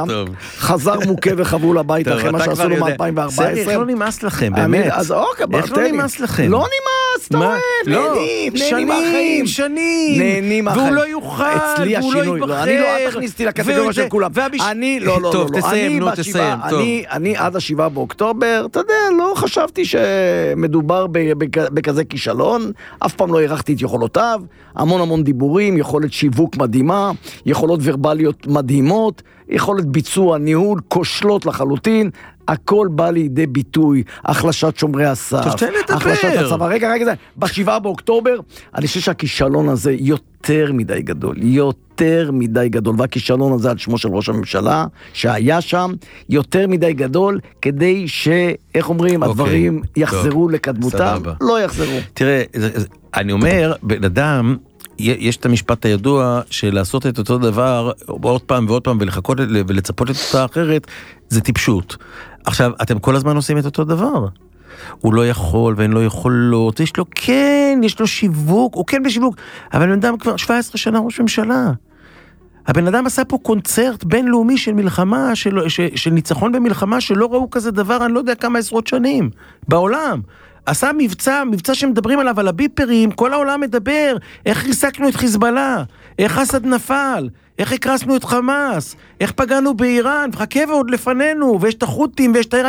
אחרי מה שעשו לו מ-2014. איך לא נמאס לכם, באמת? איך לא נמאס לכם? לא נמאס, אתה רואה, נהנים מהחיים. שנים, והוא לא יוכל, והוא לא ייבחר. אני לא, אל תכניס אותי לקטגוריה של כולם. טוב, תסיים. אני עד 7 באוקטובר, אתה יודע, לא חשבתי שמדובר בכזה כישלון, אף פעם לא הערכתי את יכולותיו, המון דיבורים, יכולת שיווק מדהימה, יכולות ורבליות מדהימות, יכולת ביצוע, ניהול, כושלות לחלוטין, הכל בא לידי ביטוי, החלשת שומרי הסף, החלשת הצבא. רגע, ב7 באוקטובר, אני חושב שהכישלון הזה יותר מדי גדול, והכישלון הזה על שמו של ראש הממשלה, שהיה שם, יותר מדי גדול, כדי איך אומרים, הדברים יחזרו לקדמותם, לא יחזרו. תראה, אני אומר, בן אדם, יש את המשפט הידוע של לעשות את אותו דבר עוד פעם ועוד פעם ולחכות ולצפות את אותה אחרת, זה טיפשות. עכשיו, אתם כל הזמן עושים את אותו דבר. הוא לא יכול ואין לו יכולות, יש לו שיווק, הוא כן בשיווק, אבל בן אדם כבר 17 שנה ראש ממשלה. הבן אדם עשה פה קונצרט בינלאומי של מלחמה, של ניצחון במלחמה, שלא ראו כזה דבר, אני לא יודע כמה עשרות שנים, בעולם. עשה מבצע שמדברים עליו, על הביפרים, כל העולם מדבר, איך ריסקנו את חיזבאללה, איך אסד נפל, איך הקרסנו את חמאס, איך פגענו באיראן, וחכה ועוד לפנינו, ויש את החות'ים ויש את האיראן,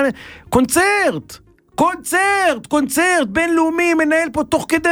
קונצרט בינלאומי, מנהל פה תוך כדי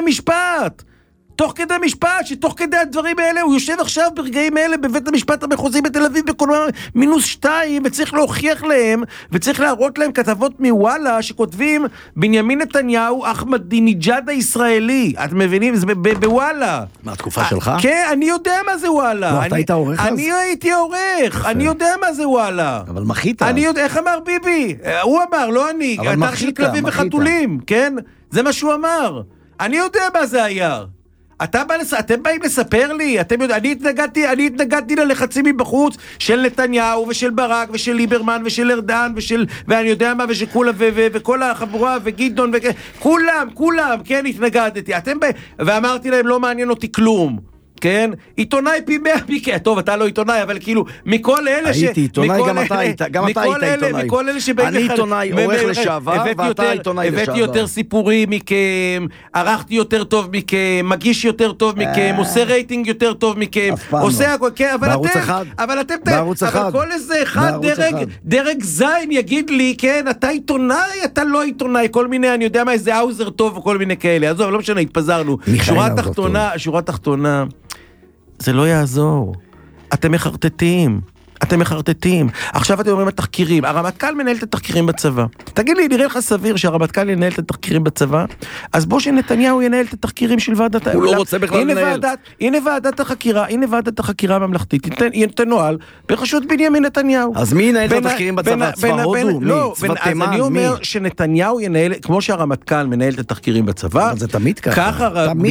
משפט, שתוך כדי הדברים האלה, הוא יושב עכשיו ברגעים האלה בבית המשפט המחוזי בתל אביב בקולנוע -2, וצריך להוכיח להם, וצריך להראות להם כתבות מוואלה, שכותבים בנימין נתניהו, אחמדינג'אד הישראלי, אתם מבינים? זה בוואלה. מה, התקופה שלך? כן, אני יודע מה זה וואלה. לא, אתה היית עורך אז? אני הייתי עורך, אני יודע מה זה וואלה. אבל מחית. איך אמר ביבי? הוא אמר, לא אני. אתר של כלבים וחתולים, כן? זה מה שהוא אמר. אני יודע מה זה היה. אתם באים לספר לי, אני התנגדתי ללחצים מבחוץ של נתניהו ושל ברק ושל ליברמן ושל ארדן ואני יודע מה ושל כולה וכל החבורה וגדעון כולם, כן, התנגדתי. ואמרתי להם לא מעניין אותי כלום. כן? עיתונאי פי 100 מכם, טוב, אתה לא עיתונאי, אבל כאילו, מכל אלה הייתי עיתונאי, גם אתה היית עיתונאי. מכל אלה שבאים אני עיתונאי, עורך לשעבר, ואתה עיתונאי לשעבר. הבאתי יותר סיפורים מכם, ערכתי יותר טוב מכם, מגיש יותר טוב מכם, עושה רייטינג יותר טוב מכם, עושה הכל, כן, אבל אתם, אבל כל איזה אחד דרג זין יגיד לי, כן, אתה עיתונאי, אתה לא עיתונאי, כל מיני, אני יודע מה, איזה האוזר טוב וכל מיני כאלה, עזוב, לא משנה, התפזרנו. שורה תחתונה, זה לא יעזור. אתם מחרטטים. עכשיו אתם אומרים התחקירים. הרמטכ"ל מנהל את התחקירים בצבא. תגיד לי, נראה לך סביר שהרמטכ"ל ינהל את התחקירים בצבא? אז בוא שנתניהו ינהל את התחקירים של ועדת... הוא לא רוצה בכלל לנהל. הנה ועדת החקירה הממלכתית. תנוהל ברשות בנימין נתניהו. אז מי ינהל את התחקירים בצבא? צבא הודו? מי? צבא תימן? אז אני אומר שנתניהו ינהל, כמו שהרמטכ"ל מנהל את התחקירים בצבא, זה תמיד ככה.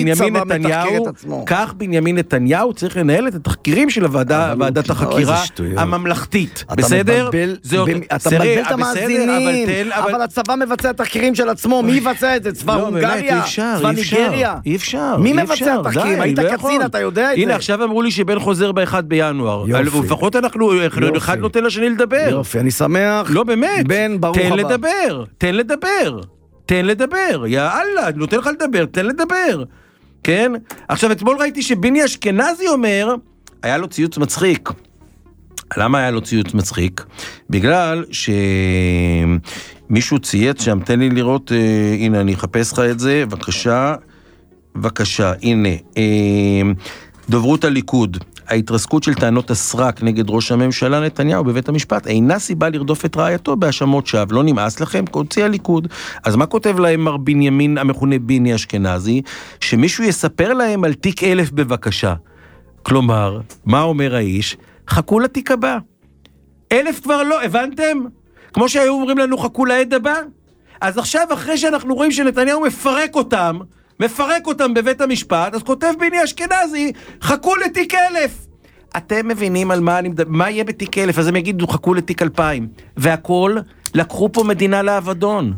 כך בנימין נתניהו צריך לנהל את התחקירים של ועדת החקירה הממלכתית, בסדר? אתה מבלבל את המאזינים, אבל הצבא מבצע תחקירים של עצמו, מי יבצע את זה? צבא הונגריה? צבא ניגריה? אי אפשר. מי מבצע תחקירים? היית קצין, אתה יודע את זה. הנה, עכשיו אמרו לי שבן חוזר ב1 בינואר. לפחות אנחנו, אחד נותן לשני לדבר. יופי, אני שמח. לא, באמת. בן, ברוך הבא. תן לדבר. יאללה, אני נותן לך לדבר, תן לדבר. כן? עכשיו, אתמול ראיתי שביני אשכנזי אומר, היה לו ציוץ מצחיק. למה היה לו ציוץ מצחיק? בגלל שמישהו צייץ שם, תן לי לראות, הנה אני אחפש לך את זה, בבקשה, הנה, דוברות הליכוד, ההתרסקות של טענות הסרק נגד ראש הממשלה נתניהו בבית המשפט, אינה סיבה לרדוף את רעייתו בהאשמות שווא, לא נמאס לכם, הוציא הליכוד. אז מה כותב להם מר בנימין המכונה ביני אשכנזי? שמישהו יספר להם על תיק 1000 בבקשה. כלומר, מה אומר האיש? חכו לתיק הבא. 1000 כבר לא, הבנתם? כמו שהיו אומרים לנו חכו לעד הבא? אז עכשיו אחרי שאנחנו רואים שנתניהו מפרק אותם בבית המשפט, אז כותב ביני אשכנזי, חכו לתיק 1000. אתם מבינים על מה יהיה בתיק 1000, אז הם יגידו חכו לתיק 2000. והכל, לקחו פה מדינה לאבדון.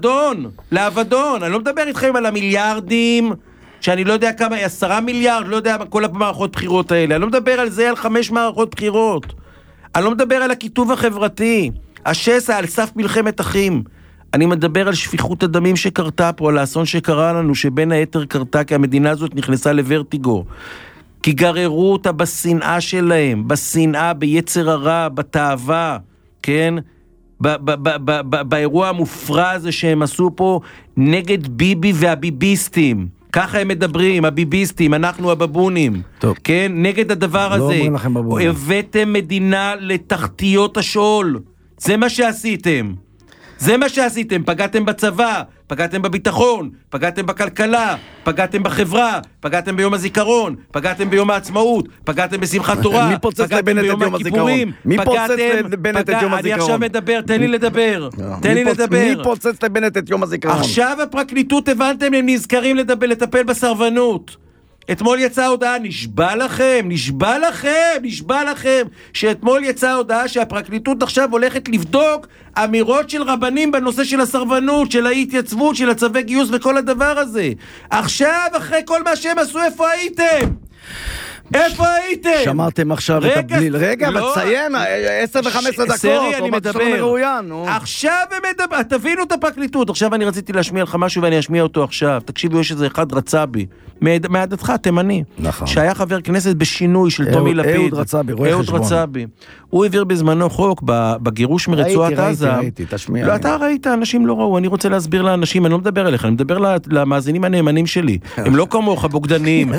אני לא מדבר איתכם על המיליארדים, שאני לא יודע כמה, 10 מיליארד, לא יודע כל המערכות בחירות האלה. אני לא מדבר על זה, על 5 מערכות בחירות. אני לא מדבר על הכיתוב החברתי. השסע על סף מלחמת אחים. אני מדבר על שפיכות הדמים שקרתה פה, על האסון שקרה לנו, שבין היתר קרתה, כי המדינה הזאת נכנסה לוורטיגו. כי גררו אותה בשנאה שלהם, בשנאה, ביצר הרע, בתאווה, כן? באירוע המופרע הזה שהם עשו פה נגד ביבי והביביסטים. ככה הם מדברים, הביביסטים, אנחנו הבבונים. טוב. כן? נגד הדבר הזה. לא אומרים לכם בבונים. הבאתם מדינה לתחתיות השאול. זה מה שעשיתם. פגעתם בצבא, פגעתם בביטחון, פגעתם בכלכלה, פגעתם בחברה, פגעתם ביום הזיכרון, פגעתם ביום העצמאות, פגעתם בשמחת תורה, פגעתם ביום הכיפורים, מי פוצץ לבנט את יום הזיכרון? אני עכשיו מדבר, תן לי לדבר. מי פוצץ לבנט את יום הזיכרון? עכשיו הפרקליטות, הבנתם, הם נזכרים לטפל בסרבנות. אתמול יצאה הודעה, נשבע לכם, שאתמול יצאה הודעה שהפרקליטות עכשיו הולכת לבדוק אמירות של רבנים בנושא של הסרבנות, של ההתייצבות, של הצווי גיוס וכל הדבר הזה. עכשיו, אחרי כל מה שהם עשו, איפה הייתם? שמעתם עכשיו את הבליל. רגע, מציין, 10 ו-15 דקות. סרי, אני מדבר. עכשיו תבינו את הפרקליטות. עכשיו אני רציתי להשמיע לך משהו ואני אשמיע אותו עכשיו. תקשיבו, יש איזה אחד רצה בי. מעדתך, תימני. שהיה חבר כנסת בשינוי של טומי לפיד. אהוד רצה בי. הוא העביר בזמנו חוק בגירוש מרצועת עזה. ראיתי, תשמיע. לא, אתה ראית, אנשים לא ראו. אני רוצה להסביר לאנשים, אני לא מדבר אליך, אני מדבר למאזינים הנאמנים שלי. הם לא כמוך בוגדנים.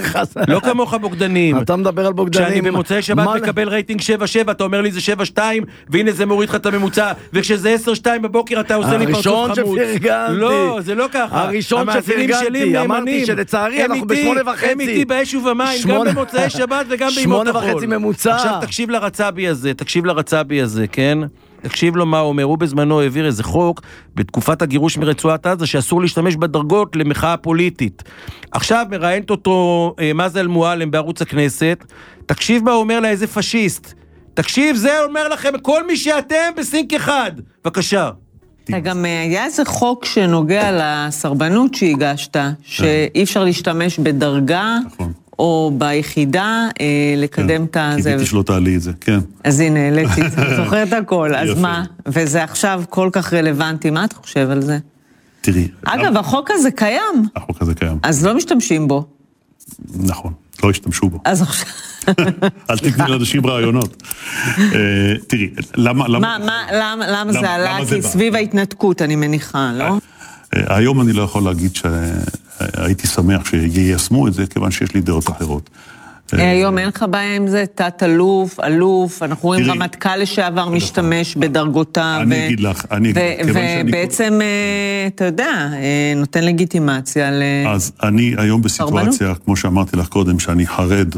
אתה מדבר על בוגדנים. כשאני במוצאי שבת מקבל רייטינג 7-7, אתה אומר לי זה 7-2, והנה זה מוריד לך את הממוצע, וכשזה 10-2 בבוקר אתה עושה לי פרצוף חמוד. לא, זה לא ככה. הראשון שפרגנתי, אמרתי שלצערי אנחנו ב8.5. הם איתי באש ובמים, גם במוצאי שבת וגם בימות החול. 8.5 ממוצע. עכשיו תקשיב לרצבי הזה, כן? תקשיב לו מה הוא אומר, הוא בזמנו העביר איזה חוק בתקופת הגירוש מרצועת עזה שאסור להשתמש בדרגות למחאה פוליטית. עכשיו מראיינת אותו מזל מועלם בערוץ הכנסת, תקשיב מה הוא אומר לה, איזה פשיסט. תקשיב, זה אומר לכם כל מי שאתם בסינק אחד. בבקשה. גם היה איזה חוק שנוגע לסרבנות שהגשת, שאי אפשר להשתמש בדרגה או ביחידה לקדם את זה. קיוויתי שלא תעלי את זה, כן. אז הנה, העליתי, זוכר את הכל, אז מה? וזה עכשיו כל כך רלוונטי, מה אתה חושב על זה? תראי. אגב, החוק הזה קיים. החוק הזה קיים. אז לא משתמשים בו. נכון, לא השתמשו בו. אז עכשיו... אל תתני לאנשים רעיונות. תראי, למה זה עלה? כי סביב ההתנתקות, אני מניחה, לא? היום אני לא יכול להגיד שהייתי שמח שיישמו את זה, כיוון שיש לי דעות אחרות. היום אין לך בעיה עם זה? תת אלוף, אלוף, אנחנו רואים רמטכ"ל לשעבר משתמש בדרגותיו. אני אגיד לך, ובעצם, אתה יודע, נותן לגיטימציה ל... אז אני היום בסיטואציה, כמו שאמרתי לך קודם, שאני חרד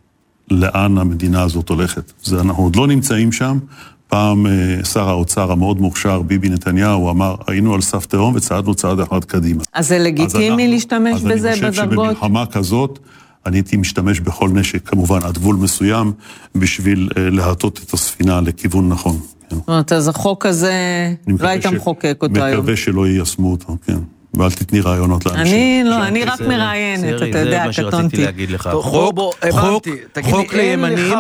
לאן המדינה הזאת הולכת. אנחנו עוד לא נמצאים שם. פעם שר האוצר המאוד מוכשר, ביבי נתניהו, אמר, היינו על סף תהום וצעדנו צעד אחד קדימה. אז זה לגיטימי להשתמש בזה בדרגות? אז אני חושב שבמלחמה כזאת, אני הייתי משתמש בכל נשק, כמובן, עד גבול מסוים, בשביל להטות את הספינה לכיוון נכון. זאת אומרת, אז החוק הזה, לא היית מחוקק אותו היום. מקווה שלא יישמו אותו, כן. ואל תתני רעיונות לאנשים. אני לא, אני רק מראיינת, אתה יודע, קטונתי. זה מה שרציתי להגיד לך. חוק לימנים,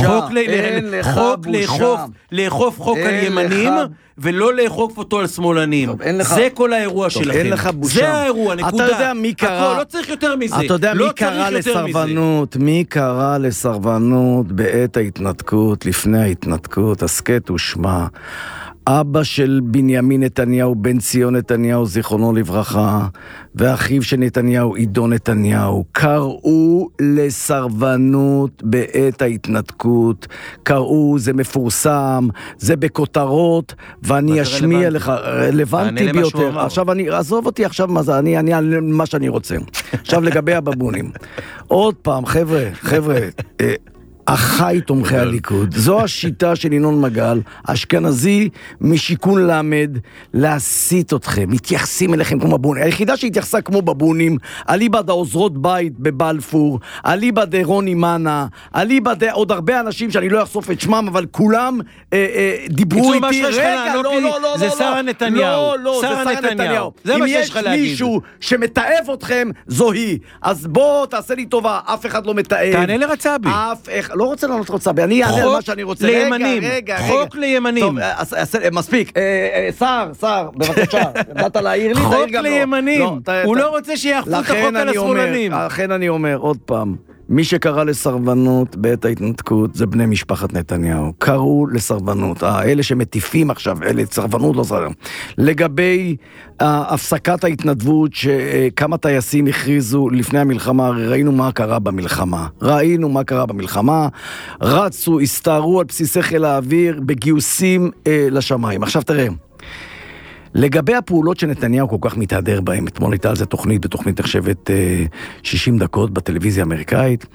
לאכוף חוק על ימנים, ולא לאכוף אותו על שמאלנים. זה כל האירוע שלכם. אין לך בושה. זה האירוע, נקודה. אתה יודע מי קרא... לא צריך יותר מזה. אתה יודע מי קרא לסרבנות, מי קרא לסרבנות בעת ההתנתקות, לפני ההתנתקות, הסקט ושמה. אבא של בנימין נתניהו, בן ציון נתניהו, זיכרונו לברכה, ואחיו של נתניהו, עידו נתניהו, קראו לסרבנות בעת ההתנתקות, קראו, זה מפורסם, זה בכותרות, ואני אשמיע לך, רלוונטי ביותר. עכשיו אני, עזוב אותי עכשיו מה זה, אני אענה מה שאני רוצה. עכשיו לגבי הבבונים. עוד פעם, חבר'ה, אחי תומכי הליכוד, זו השיטה של ינון מגל, אשכנזי משיקון למד, להסיט אתכם, מתייחסים אליכם כמו בבונים, היחידה שהתייחסה כמו בבונים, אליבא העוזרות בית בבלפור, אליבא רוני מנה, אליבא עוד הרבה אנשים שאני לא אחשוף את שמם, אבל כולם דיברו איתי, רגע, לא, זה שר נתניהו, זה שר נתניהו, אם יש מישהו שמתאב אתכם, זו היא, אז בוא תעשה לי טובה, אף אחד לא מתאב, תענה לרצבי, לא רוצה לענות רצבי, אני אענה על מה שאני רוצה. חוק לימנים. טוב, מספיק. שר, בבקשה. נתת להעיר לי, חוק לימנים. הוא לא רוצה שיאכפו את החוק על השמאלנים. לכן אני אומר, עוד פעם, מי שקרא לסרבנות בעת ההתנתקות זה בני משפחת נתניהו. קראו לסרבנות. אלה שמטיפים עכשיו, אלה סרבנות לא סרבנות. לגבי הפסקת ההתנדבות שכמה טייסים הכריזו לפני המלחמה, ראינו מה קרה במלחמה. רצו, הסתערו על בסיסי חיל האוויר בגיוסים לשמיים. עכשיו תראה, לגבי הפעולות שנתניהו כל כך מתהדר בהם, אתמול הייתה על זה בתוכנית נחשבת 60 דקות בטלוויזיה האמריקאית,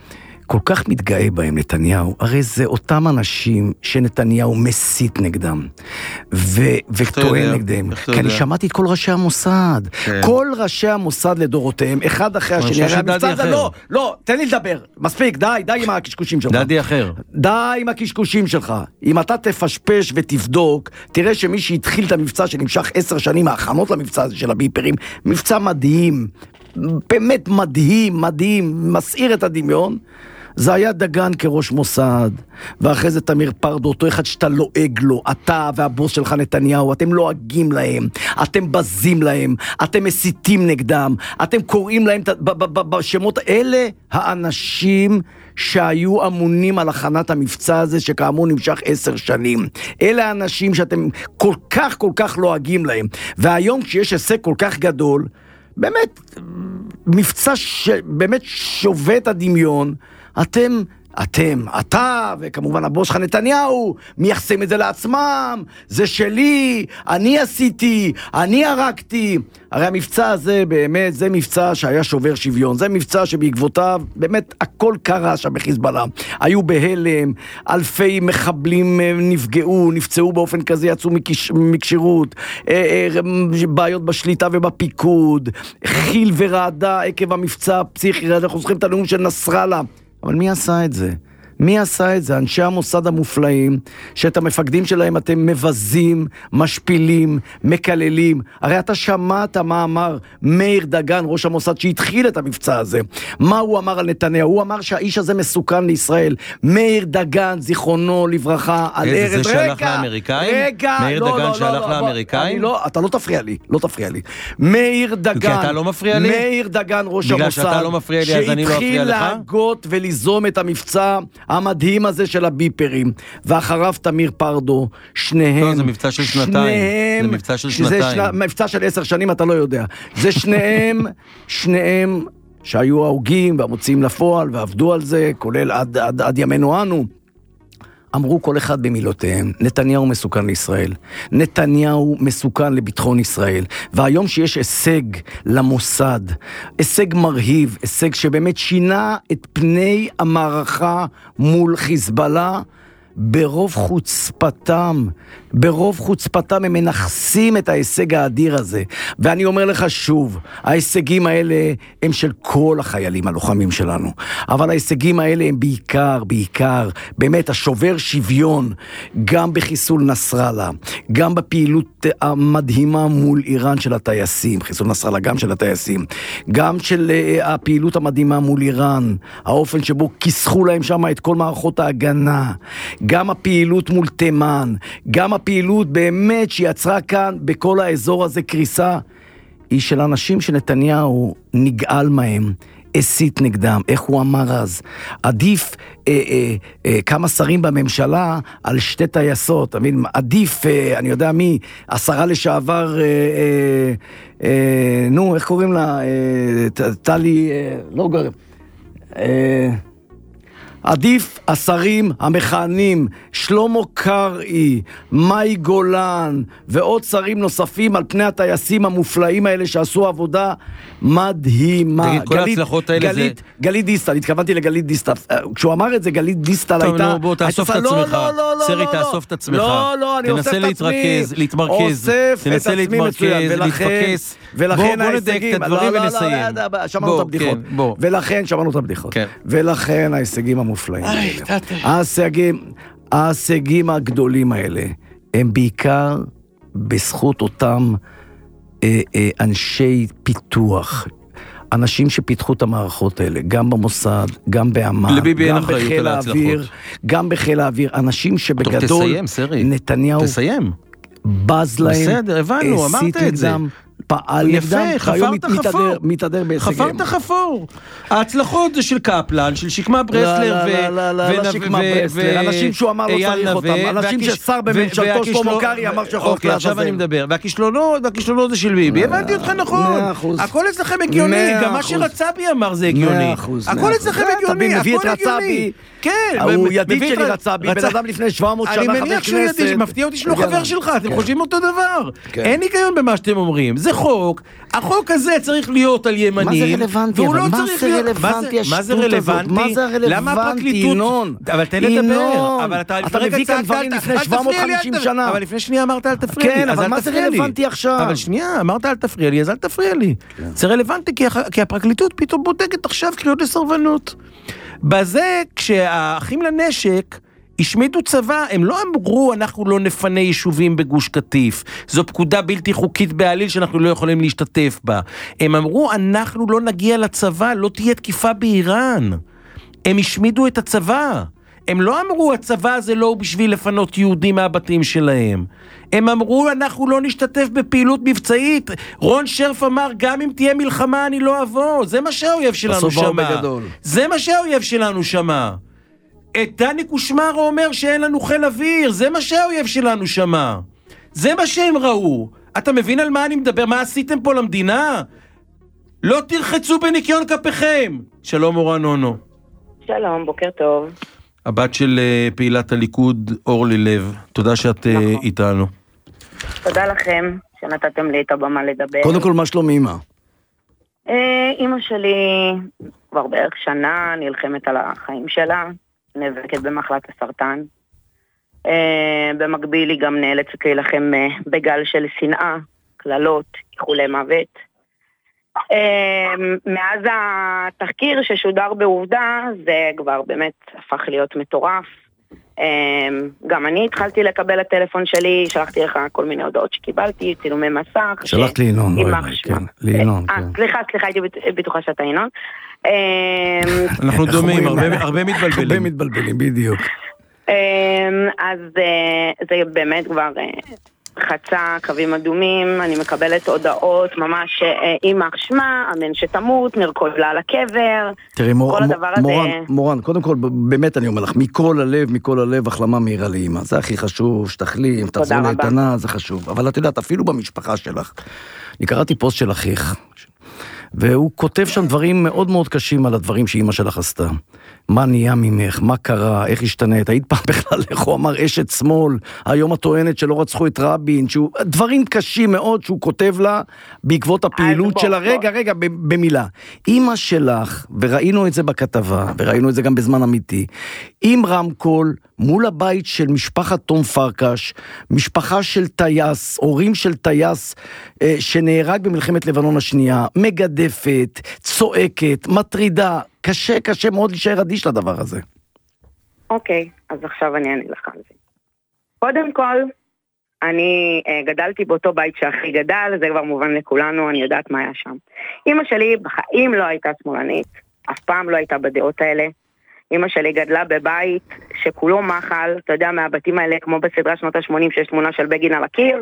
כל כך מתגאה בהם נתניהו, הרי זה אותם אנשים שנתניהו מסית נגדם, וטוען נגדם. כי אני שמעתי את כל ראשי המוסד, כל ראשי המוסד לדורותיהם, אחד אחרי השני, הרי המבצע הזה, לא, תן לי לדבר, מספיק, די עם הקשקושים שלך. דדי אחר. די עם הקשקושים שלך. אם אתה תפשפש ותבדוק, תראה שמי שהתחיל את המבצע שנמשך 10 שנים, ההכנות למבצע הזה של הביפרים, מבצע מדהים, באמת מדהים, מסעיר את הדמיון, זה היה דגן כראש מוסד, ואחרי זה תמיר פרדו, אותו אחד שאתה לועג לו, אתה והבוס שלך נתניהו, אתם לועגים להם, אתם בזים להם, אתם מסיתים נגדם, אתם קוראים להם בשמות, אלה האנשים שהיו אמונים על הכנת המבצע הזה, שכאמור נמשך 10 שנים. אלה האנשים שאתם כל כך לועגים להם, והיום כשיש הישג כל כך גדול, באמת, מבצע שבאמת שובת הדמיון, אתה וכמובן הבוס שלך נתניהו מייחסים את זה לעצמם, זה שלי, אני עשיתי, אני הרגתי. הרי המבצע הזה באמת, זה מבצע שהיה שובר שוויון, זה מבצע שבעקבותיו באמת הכל קרה שם בחיזבאללה, היו בהלם, אלפי מחבלים נפצעו באופן כזה, יצאו מקשירות, בעיות בשליטה ובפיקוד, חיל ורעדה עקב המבצע הפסיכי, אנחנו זוכרים את הנאום של נסראללה. אבל מי עשה את זה? מי עשה את זה? אנשי המוסד המופלאים, שאת המפקדים שלהם אתם מבזים, משפילים, מקללים. הרי אתה שמעת מה אמר מאיר דגן, ראש המוסד, שהתחיל את המבצע הזה. מה הוא אמר על נתניהו? הוא אמר שהאיש הזה מסוכן לישראל. מאיר דגן, זיכרונו לברכה, על ארץ... זה שלח לאמריקאים? מאיר דגן שלח לאמריקאים? אתה לא תפריע לי. מאיר דגן... כי אתה לא מפריע לי? מאיר דגן, ראש המוסד... בגלל שאתה לא מפריע לי, אז אני לא אפריע לך? שהתחיל להגות וליזום את המבצע המדהים הזה של הביפרים, ואחריו תמיר פרדו, שניהם... לא, זה מבצע של שנתיים. זה מבצע של שנתיים. מבצע של 10 שנים, אתה לא יודע. זה שניהם שהיו ההוגים והמוציאים לפועל, ועבדו על זה, כולל עד ימינו אנו. אמרו כל אחד במילותיהם, נתניהו מסוכן לישראל, נתניהו מסוכן לביטחון ישראל, והיום שיש הישג למוסד, הישג מרהיב, הישג שבאמת שינה את פני המערכה מול חיזבאללה, ברוב חוצפתם הם מנחסים את ההישג האדיר הזה. ואני אומר לך שוב, ההישגים האלה הם של כל החיילים הלוחמים שלנו, אבל ההישגים האלה הם בעיקר באמת השובר שוויון, גם בחיסול נסראללה, גם בפעילות המדהימה מול איראן של הטייסים, חיסול נסראללה גם של הטייסים, גם של הפעילות המדהימה מול איראן, האופן שבו כיסחו להם שם את כל מערכות ההגנה, גם הפעילות מול תימן, גם הפעילות באמת שיצרה כאן בכל האזור הזה קריסה, היא של אנשים שנתניהו נגעל מהם, הסית נגדם. איך הוא אמר אז? עדיף כמה שרים בממשלה על 2 טייסות, עדיף, אני יודע מי, 10 לשעבר, איך קוראים לה? טלי, לא גרם. עדיף השרים המכהנים, שלמה קרעי, מאי גולן, ועוד שרים נוספים על פני הטייסים המופלאים האלה שעשו עבודה מדהימה. תגיד, כל ההצלחות האלה זה... גלית דיסטל, התכוונתי לגלית דיסטל. כשהוא אמר את זה, גלית דיסטל הייתה... טוב, בוא, תאסוף את עצמך. סרי, תאסוף את עצמך. לא, אני אוסף את עצמי. להתמרכז. תנסה להתפקס. ולכן ההישגים... שמענו את הבדיחות. ולכן שמענו את הבדיחות. ולכן ההישגים המופלאים. ההישגים הגדולים האלה הם בעיקר בזכות אותם אנשי פיתוח, אנשים שפיתחו את המערכות האלה, גם במוסד, גם באמ"ן, גם בחיל האוויר, אנשים שבגדול נתניהו בז להם, בסדר, הבנו, אמרת את זה. פעל נגדם, חפרת חפור. מתהדר בהישגים. חפרת חפור. ההצלחות זה של קפלן, של שקמה ברסלר לא שקמה ברסלר, אנשים שהוא אמר לא צריך אותם, אנשים ששר בממשלתו שלמה קרעי אמר שיכול לעזאזל. עכשיו אני מדבר, והכישלונות זה של ביבי, הבנתי אותך נכון, הכל אצלכם הגיוני, גם מה שרצבי אמר זה הגיוני, הכל אצלכם הגיוני, מביא את רצבי, כן, הוא ידיד שלי רצבי, בן אדם לפני 700 שנה חבר כנסת. מפתיע אותי שלא חבר שלך, אתם חושבים אותו דבר, אין היגיון במה שאתם אומרים, זה חוק, החוק הזה צריך להיות על ימנים, והוא לא צריך להיות... מה זה רלוונטי? מה זה רלוונטי, ינון? אבל תן לדבר. אתה מביא כאן דברים לפני 750 שנה. אבל לפני שנייה אמרת אל תפריע לי. כן, אבל מה זה רלוונטי עכשיו? אבל שנייה, אמרת אל תפריע לי, אז אל תפריע לי. זה רלוונטי כי הפרקליטות פתאום בודקת עכשיו קריאות לסרבנות. בזה, כשהאחים לנשק השמידו צבא, הם לא אמרו אנחנו לא נפנה יישובים בגוש קטיף, זו פקודה בלתי חוקית בעליל שאנחנו לא יכולים להשתתף בה. הם אמרו אנחנו לא נגיע לצבא, לא תהיה תקיפה באיראן. הם השמידו את הצבא. הם לא אמרו הצבא הזה לא בשביל לפנות יהודים מהבתים שלהם. הם אמרו אנחנו לא נשתתף בפעילות מבצעית. רון שרף אמר גם אם תהיה מלחמה אני לא אבוא. זה מה שהאויב שלנו שמע. זה מה שהאויב שלנו שמע. את דני קושמרו אומר שאין לנו חיל אוויר. זה מה שהאויב שלנו שמע. זה מה שהם ראו. אתה מבין על מה אני מדבר? מה עשיתם פה למדינה? לא תרחצו בניקיון כפיכם. שלום אורן נונו. שלום, בוקר טוב. הבת של פעילת הליכוד אורלי לב, תודה שאת איתנו. תודה לכם שנתתם לי את הבמה לדבר. קודם כל, מה שלום אמא? אמא שלי כבר בערך שנה נלחמת על החיים שלה, נאבקת במחלת הסרטן. במקביל היא גם נאלצת להילחם בגל של שנאה, כללות, איחולי מוות. מאז התחקיר ששודר בעובדה, זה כבר באמת הפך להיות מטורף. גם אני התחלתי לקבל את הטלפון שלי, שלחתי לך כל מיני הודעות שקיבלתי, צילומי מסך. שלחת לי עינון, לעינון. סליחה, הייתי בטוחה שאתה עינון. אנחנו דומים, הרבה מתבלבלים. הרבה מתבלבלים, בדיוק. אז זה באמת כבר... חצה קווים אדומים, אני מקבלת הודעות ממש אימא שמה, אמן שתמות, נרקוד לה על הקבר, תראי, כל הדבר הזה... מורן, קודם כל, באמת אני אומר לך, מכל הלב, החלמה מהירה לאמא, זה הכי חשוב, שתחלים, תחזור לאיתנה, זה חשוב, אבל את יודעת, אפילו במשפחה שלך, אני קראתי פוסט של אחיך, והוא כותב שם דברים מאוד מאוד קשים על הדברים שאמא שלך עשתה. מה נהיה ממך, מה קרה, איך השתנית, היית פעם בכלל, איך הוא אמר אשת שמאל, היום הטוענת שלא רצחו את רבין, דברים קשים מאוד שהוא כותב לה, בעקבות הפעילות שלה, רגע, במילה. אמא שלך, וראינו את זה בכתבה, וראינו את זה גם בזמן אמיתי, עם רמקול, מול הבית של משפחת תום פרקש, משפחה של טייס, הורים של טייס, שנהרג במלחמת לבנון השנייה, מגדפת, צועקת, מטרידה, קשה מאוד להישאר אדיש לדבר הזה. אוקיי, אז עכשיו אני אענה לך על זה. קודם כל, אני גדלתי באותו בית שהכי גדל, זה כבר מובן לכולנו, אני יודעת מה היה שם. אמא שלי בחיים לא הייתה שמאלנית, אף פעם לא הייתה בדעות האלה. אמא שלי גדלה בבית שכולו מחל, אתה יודע, מהבתים האלה, כמו בסדרה שנות ה-80, שיש תמונה של בגין על הקיר.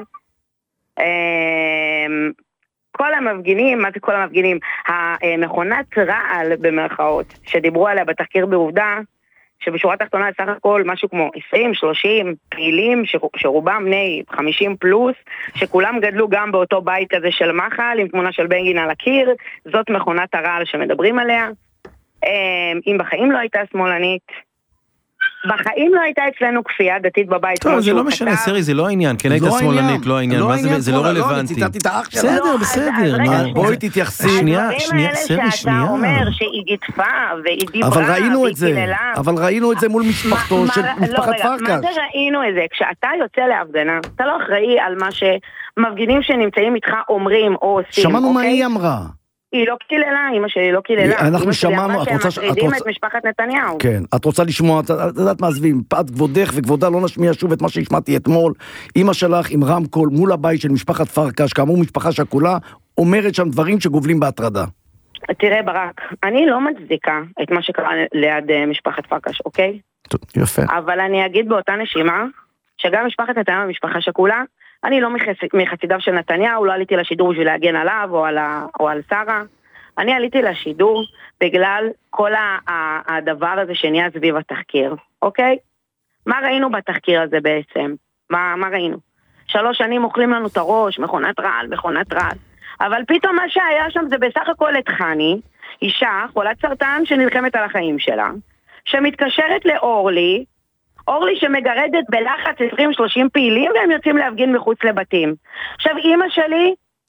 כל המפגינים, מה זה כל המפגינים? המכונת רעל במרכאות, שדיברו עליה בתחקיר בעובדה, שבשורה תחתונה סך הכל משהו כמו 20-30 פעילים, שרובם בני 50 פלוס, שכולם גדלו גם באותו בית כזה של מחל, עם תמונה של בגין על הקיר, זאת מכונת הרעל שמדברים עליה. אם בחיים לא הייתה שמאלנית, בחיים לא הייתה אצלנו כפייה דתית בבית. טוב, זה לא משנה, סרי, זה לא העניין, כן הייתה שמאלנית, לא העניין, זה לא רלוונטי. בסדר, בואי תתייחסי. סרי, שאתה אומר שהיא גיטפה והיא דיברה, אבל ראינו את זה מול משפחתו של משפחת פרקש. מה זה ראינו את זה? כשאתה יוצא להפגנה, אתה לא אחראי על מה שמפגינים שנמצאים איתך אומרים או עושים. שמענו מה היא אמרה. היא לא קיללה, אמא שלי לא קיללה. אנחנו שמענו, את רוצה... שהם מטרידים את משפחת נתניהו. כן, את רוצה לשמוע, את יודעת מה עזבי, מפאת כבודך וכבודה לא נשמיע שוב את מה שהשמעתי אתמול. אמא שלך עם רמקול מול הבית של משפחת פרקש, כאמור משפחה שכולה, אומרת שם דברים שגובלים בהטרדה. תראה ברק, אני לא מצדיקה את מה שקרה ליד משפחת פרקש, אוקיי? יפה. אבל אני אגיד באותה נשימה, שגם משפחת נתניהו משפחה שכולה, אני לא מחסידיו של נתניהו, לא עליתי לשידור בשביל להגן עליו או על שרה. אני עליתי לשידור בגלל כל הדבר הזה שנהיה סביב התחקיר, אוקיי? מה ראינו בתחקיר הזה בעצם? מה ראינו? 3 שנים אוכלים לנו את הראש, מכונת רעל. אבל פתאום מה שהיה שם זה בסך הכל את חני, אישה, חולת סרטן שנלחמת על החיים שלה, שמתקשרת לאורלי, אורלי שמגרדת בלחץ 20-30 פעילים והם יוצאים להפגין מחוץ לבתים. עכשיו אמא שלי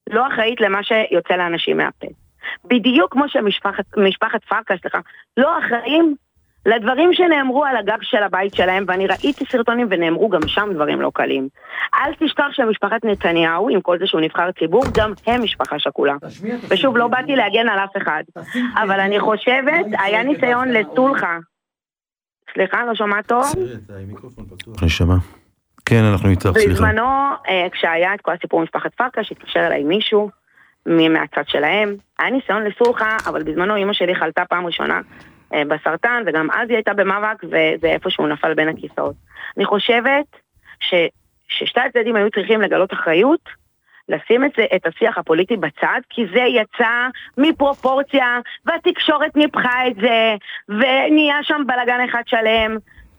לא אחראית למה שיוצא לאנשים מהפה. בדיוק כמו שמשפחת פרקש, לא אחראים לדברים שנאמרו על הגג של הבית שלהם, ואני ראיתי סרטונים ונאמרו גם שם דברים לא קלים. אל תשכח שמשפחת נתניהו, עם כל זה שהוא נבחר ציבור, גם הם משפחה שכולה. ושוב, לא באתי להגן על אף אחד. אבל אני חושבת, היה ניסיון לסולחה. סליחה, לא שומע טוב? אני שמע. כן, אנחנו איתך, סליחה. בזמנו, כשהיה את כל הסיפור משפחת פרקש, התקשר אליי מישהו מהצד שלהם. היה ניסיון לסולחה, אבל בזמנו אמא שלי חלתה פעם ראשונה בסרטן, וגם אז היא הייתה במאבק, וזה איפה שהוא נפל בין הכיסאות. אני חושבת ששתי הצדדים היו צריכים לגלות אחריות, לשים את השיח הפוליטי בצד, כי זה יצא מפרופורציה, והתקשורת ניפחה את זה, ונהיה שם בלגן אחד שלם,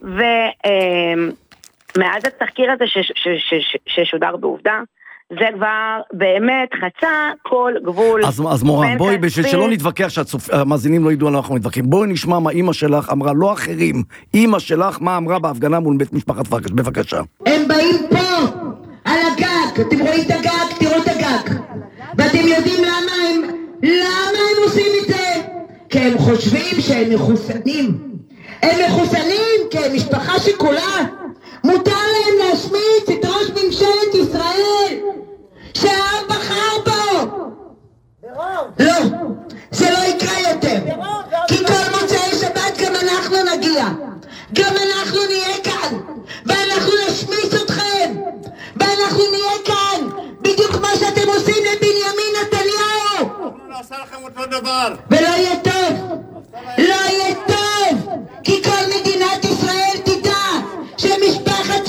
ומאז התחקיר הזה ששודר בעובדה, זה כבר באמת חצה כל גבול. אז מורן, בואי, בשביל שלא נתווכח שהמאזינים לא ידעו על אנחנו מתווכחים, בואי נשמע מה אמא שלך אמרה, לא אחרים, אמא שלך מה אמרה בהפגנה מול בית משפחת פרקש, בבקשה. הם באים פה, על הגג, אתם רואים את הגג, תראו את הגג, ואתם יודעים למה הם עושים את זה? כי הם חושבים שהם מחוסנים. הם מחוסנים כי הם משפחה שכולה. מותר להם להשמיץ את ראש ממשלת ישראל שהעם בחר בו. לא, זה לא יקרה יותר, כי כל מוצאי שבת גם אנחנו נגיע, גם אנחנו נהיה כאן, ואנחנו נשמיץ אתכם, ואנחנו נהיה כאן בדיוק כמו שאתם עושים לבנימין נתניהו. אנחנו נעשה לכם אותו דבר, ולא יהיה טוב, לא יהיה טוב, כי כל מדינת ישראל תדע שמשפחת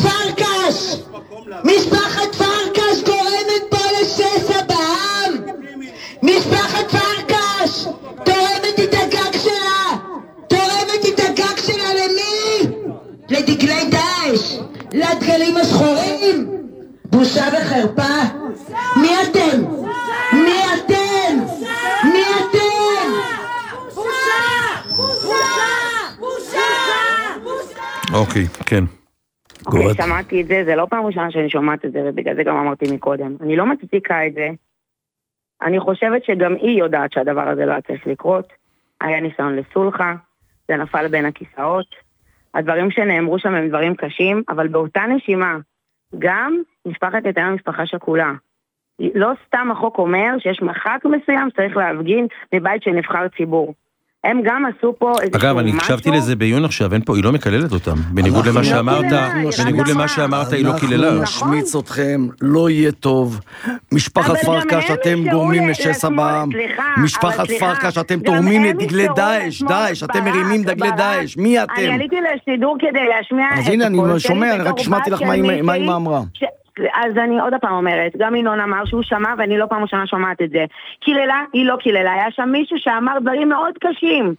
פרקש גורמת פה לשסע בעם. משפחת פרקש תורמת את הגג שלה למי? לדגלי דאעש, לדגלים השחורים. בושה וחרפה. מי אתם? אוקיי, כן. אוקיי, שמעתי את זה, זה לא פעם ראשונה שאני שומעת את זה, ובגלל זה גם אמרתי מקודם. אני לא מצדיקה את זה. אני חושבת שגם היא יודעת שהדבר הזה לא צריך לקרות. היה ניסיון לסולחה, זה נפל בין הכיסאות. הדברים שנאמרו שם הם דברים קשים, אבל באותה נשימה, גם משפחת נתניהו משפחה שכולה. לא סתם החוק אומר שיש מרחק מסוים שצריך להפגין מבית של נבחר ציבור. הם גם עשו פה איזשהו משהו. אגב, אני הקשבתי לזה בעיון עכשיו, אין פה, היא לא מקללת אותם. בניגוד למה שאמרת, היא לא קיללה. אנחנו נשמיץ אתכם, לא יהיה טוב. משפחת פרקש, אתם גורמים לשסע בעם. משפחת פרקש, אתם תורמים לדגלי דאעש, אתם מרימים דגלי דאעש. מי אתם? אני עליתי לשידור כדי להשמיע את אז הנה, אני שומע, רק שמעתי לך מה אמא אמרה. אז אני עוד פעם אומרת, גם ינון אמר שהוא שמע, ואני לא פעם ראשונה שומעת את זה. קיללה, היא לא קיללה, היה שם מישהו שאמר דברים מאוד קשים.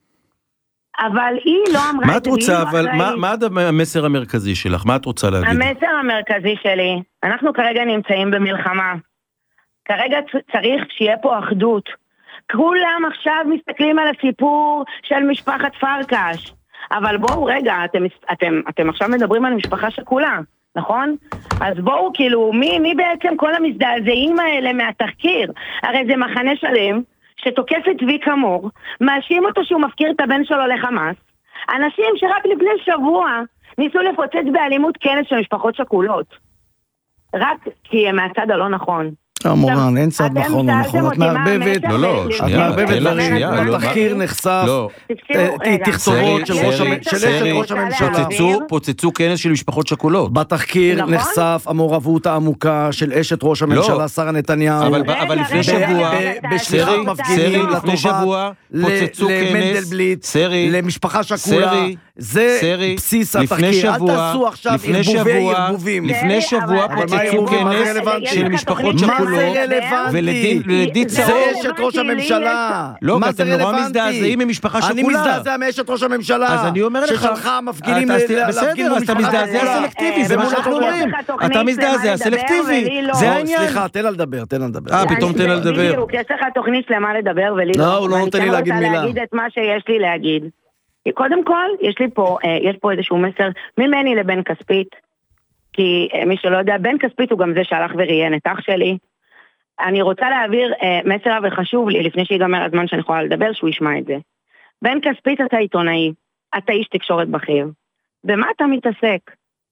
אבל היא לא אמרה... מה את רוצה, אבל מה המסר המרכזי שלך? מה את רוצה להגיד? המסר המרכזי שלי, אנחנו כרגע נמצאים במלחמה. כרגע צריך שיהיה פה אחדות. כולם עכשיו מסתכלים על הסיפור של משפחת פרקש. אבל בואו רגע, אתם עכשיו מדברים על משפחה שכולה. נכון? אז בואו כאילו, מי בעצם כל המזדעזעים האלה מהתחקיר? הרי זה מחנה שלם שתוקף את צבי כמור, מאשים אותו שהוא מפקיר את הבן שלו לחמאס, אנשים שרק לפני שבוע ניסו לפוצץ באלימות כנס של משפחות שכולות, רק כי הם מהצד הלא נכון. מורן, אין צד נכון או נכון, את מערבבת, את מערבבת דברים, בתחקיר נחשף, תכתובות של ראש הממשלה, פוצצו כנס של משפחות שכולות. בתחקיר נחשף המעורבות העמוקה של אשת ראש הממשלה, שרה נתניהו, אבל לפני שבוע, בשליחת מפגינים לטובה, למנדלבליט, למשפחה שכולה, זה בסיס התחקיר, אל תעשו עכשיו ערבובים. לפני שבוע פוצצו כנס של משפחות שכולות, ולדית צהוב. זה אשת ראש הממשלה. לא, אתם נורא מזדעזעים ממשפחה שכולה. אני מזדעזע מאשת ראש הממשלה. אז אני אומר לך, ששלחה מפגינים להפגין בסדר, אז אתה מזדעזע סלקטיבי, זה מה שאנחנו אומרים. אתה מזדעזע סלקטיבי, זה העניין. סליחה, תן לה לדבר. פתאום תן לה לדבר. בדיוק, יש לך תוכנית שלמה לדבר ולי לא. הוא לא נותן לי להגיד מילה. ואני רוצה להגיד את מה שיש לי להגיד. קודם כל, יש פה איזשהו מסר ממני לבן כספית, כי מי שלא יודע, בן כספית הוא גם זה שהלך וראיין את אח שלי, אני רוצה להעביר מסר וחשוב לי, לפני שיגמר הזמן שאני יכולה לדבר, שהוא ישמע את זה. בן כספית אתה עיתונאי, אתה איש תקשורת בכיר. במה אתה מתעסק?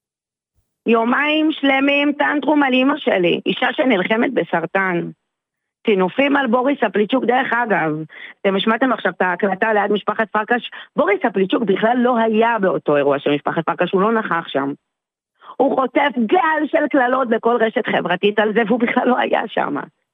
יומיים שלמים טנטרום על אמא שלי, אישה שנלחמת בסרטן. טינופים על בוריס הפליצ'וק, דרך אגב. אתם השמעתם עכשיו את ההקלטה ליד משפחת פרקש, בוריס הפליצ'וק בכלל לא היה באותו אירוע של משפחת פרקש, הוא לא נכח שם. הוא חוטף גל של כללות בכל רשת חברתית על זה, והוא בכלל לא היה שם.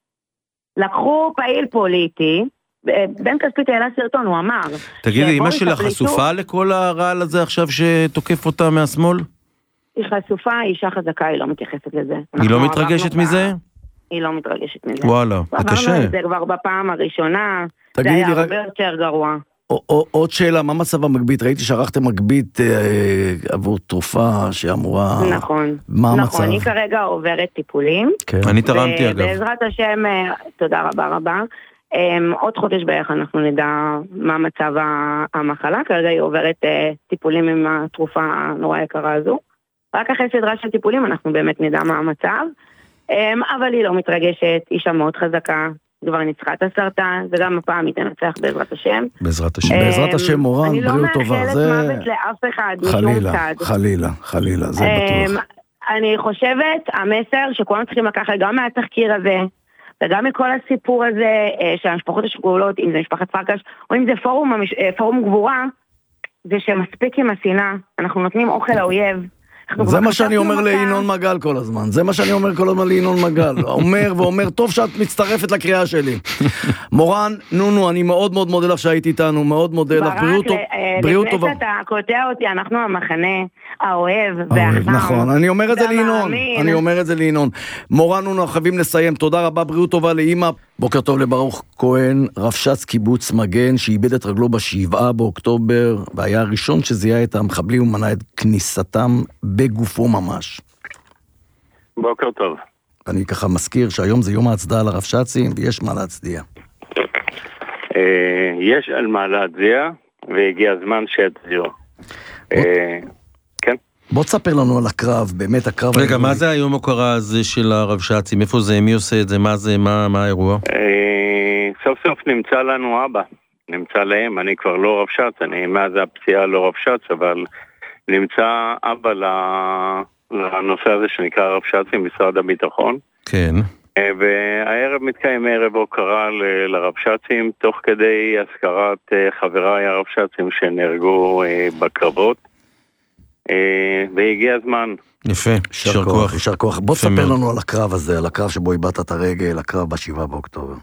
לקחו פעיל פוליטי, בן כספית העלה סרטון, הוא אמר... תגידי, אמא שלך חשופה לכל הרעל הזה עכשיו שתוקף אותה מהשמאל? היא חשופה, היא אישה חזקה, היא לא מתייחסת לזה. היא לא מתרגשת מזה? היא לא מתרגשת מזה. וואלה, זה קשה. זה כבר בפעם הראשונה, זה היה הרבה יותר גרוע. עוד שאלה, מה מצב המגבית? ראיתי שערכתם מגבית עבור תרופה שאמורה... נכון. מה המצב? נכון, היא כרגע עוברת טיפולים. אני תרמתי אגב. בעזרת השם, תודה רבה. עוד חודש בערך אנחנו נדע מה מצב המחלה, כרגע היא עוברת טיפולים עם התרופה הנורא יקרה הזו. רק אחרי סדרה של טיפולים אנחנו באמת נדע מה המצב, אבל היא לא מתרגשת, אישה מאוד חזקה, כבר ניצחה את הסרטן, וגם הפעם היא תנצח בעזרת השם. בעזרת השם. בעזרת השם, מורן, בריאות טובה. אני לא מאחלת מוות לאף אחד, משום צד. חלילה, זה בטוח. אני חושבת, המסר שכולנו צריכים לקחת גם מהתחקיר הזה, וגם מכל הסיפור הזה של המשפחות השכולות, אם זה משפחת פרקש, או אם זה פורום גבורה, זה שמספיק עם השנאה, אנחנו נותנים אוכל לאויב. זה מה שאני אומר לינון מגל כל הזמן, זה מה שאני אומר כל הזמן לינון מגל, אומר, טוב שאת מצטרפת לקריאה שלי. מורן, נונו, אני מאוד מאוד מודה לך שהיית איתנו, מאוד מודה לך, בריאות טובה. לפני שאתה קוטע אותי, אנחנו המחנה האוהב והחם. נכון, אני אומר את זה לינון. מורן, נונו, חייבים לסיים, תודה רבה, בריאות טובה לאמא. בוקר טוב לברוך כהן, רבש"ץ קיבוץ מגן, שאיבד את רגלו ב7 באוקטובר, והיה הראשון שזיהה את המחבלים ומנע את כניסתם בגופו ממש. בוקר טוב. אני ככה מזכיר שהיום זה יום ההצדעה לרבש"צים, ויש מה להצדיע. יש על מה להצדיע, והגיע הזמן שיצדיעו. כן. בוא תספר לנו על הקרב, באמת הקרב... רגע, מה זה היום הוקרה הזה של הרבש"צים? איפה זה? מי עושה את זה? מה זה? מה האירוע? סוף סוף נמצא לנו אבא. נמצא להם, אני כבר לא רבש"ץ, אני מאז הפציעה לא רבש"ץ, אבל נמצא אבא לנושא הזה שנקרא רבש"צים, משרד הביטחון. כן. והערב מתקיים ערב הוקרה לרבש"צים, תוך כדי הזכרת חבריי הרבש"צים שנהרגו בקרבות. והגיע הזמן. יפה, יישר כוח. יישר כוח. בוא תספר לנו על הקרב הזה, על הקרב שבו איבדת את הרגל, הקרב ב7 באוקטובר.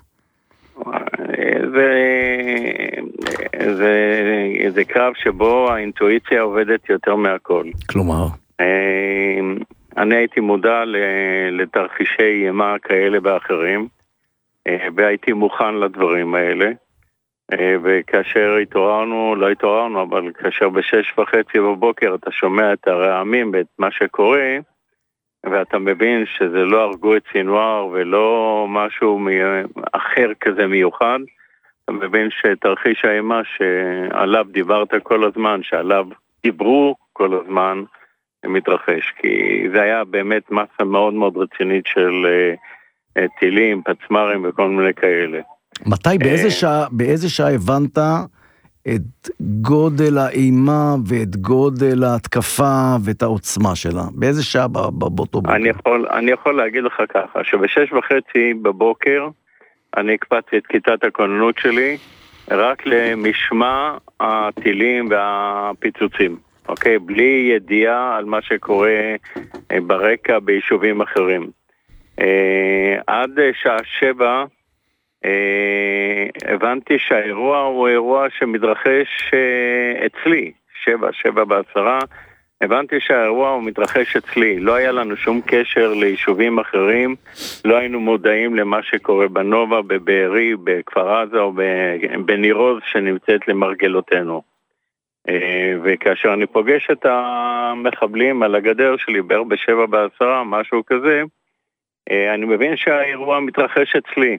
זה קרב שבו האינטואיציה עובדת יותר מהכל. כלומר? אני הייתי מודע לתרחישי אימה כאלה ואחרים, והייתי מוכן לדברים האלה. וכאשר לא התעוררנו, אבל כאשר ב6:30 בבוקר אתה שומע את הרעמים ואת מה שקורה, ואתה מבין שזה לא הרגו את סינואר ולא משהו אחר כזה מיוחד, אתה מבין שתרחיש האימה שעליו דיברת כל הזמן, שעליו דיברו כל הזמן, מתרחש. כי זה היה באמת מסה מאוד מאוד רצינית של טילים, פצמרים וכל מיני כאלה. מתי, באיזה שעה הבנת את גודל האימה ואת גודל ההתקפה ואת העוצמה שלה? באיזה שעה באותו בוקר? אני יכול להגיד לך ככה, שב6:30 בבוקר אני הקפצתי את כיתת הכוננות שלי רק למשמע הטילים והפיצוצים, אוקיי? בלי ידיעה על מה שקורה ברקע ביישובים אחרים. עד שעה 7 הבנתי שהאירוע הוא אירוע שמתרחש אצלי, 7:10, הבנתי שהאירוע הוא מתרחש אצלי, לא היה לנו שום קשר ליישובים אחרים, לא היינו מודעים למה שקורה בנובה, בבארי, בכפר עזה או בניר עוז שנמצאת למרגלותינו. וכאשר אני פוגש את המחבלים על הגדר שלי בערך ב7:10, משהו כזה, אני מבין שהאירוע מתרחש אצלי.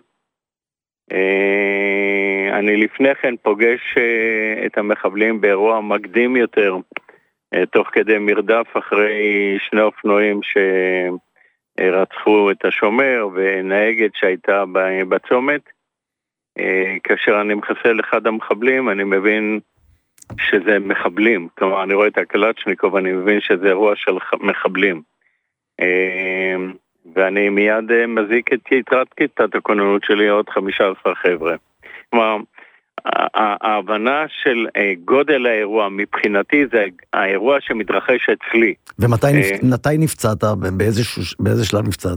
אני לפני כן פוגש את המחבלים באירוע מקדים יותר, תוך כדי מרדף אחרי שני אופנועים רצחו את השומר ונהגת שהייתה בצומת. כאשר אני מחסל אחד המחבלים, אני מבין שזה מחבלים. כלומר, אני רואה את הקלצ'ניקוב, אני מבין שזה אירוע של מחבלים. ואני מיד מזיק את יתרת כיתת הכוננות שלי, עוד 15 חבר'ה. כלומר, ההבנה של גודל האירוע מבחינתי זה האירוע שמתרחש אצלי. ומתי נפצעת? באיזה שלב נפצעת?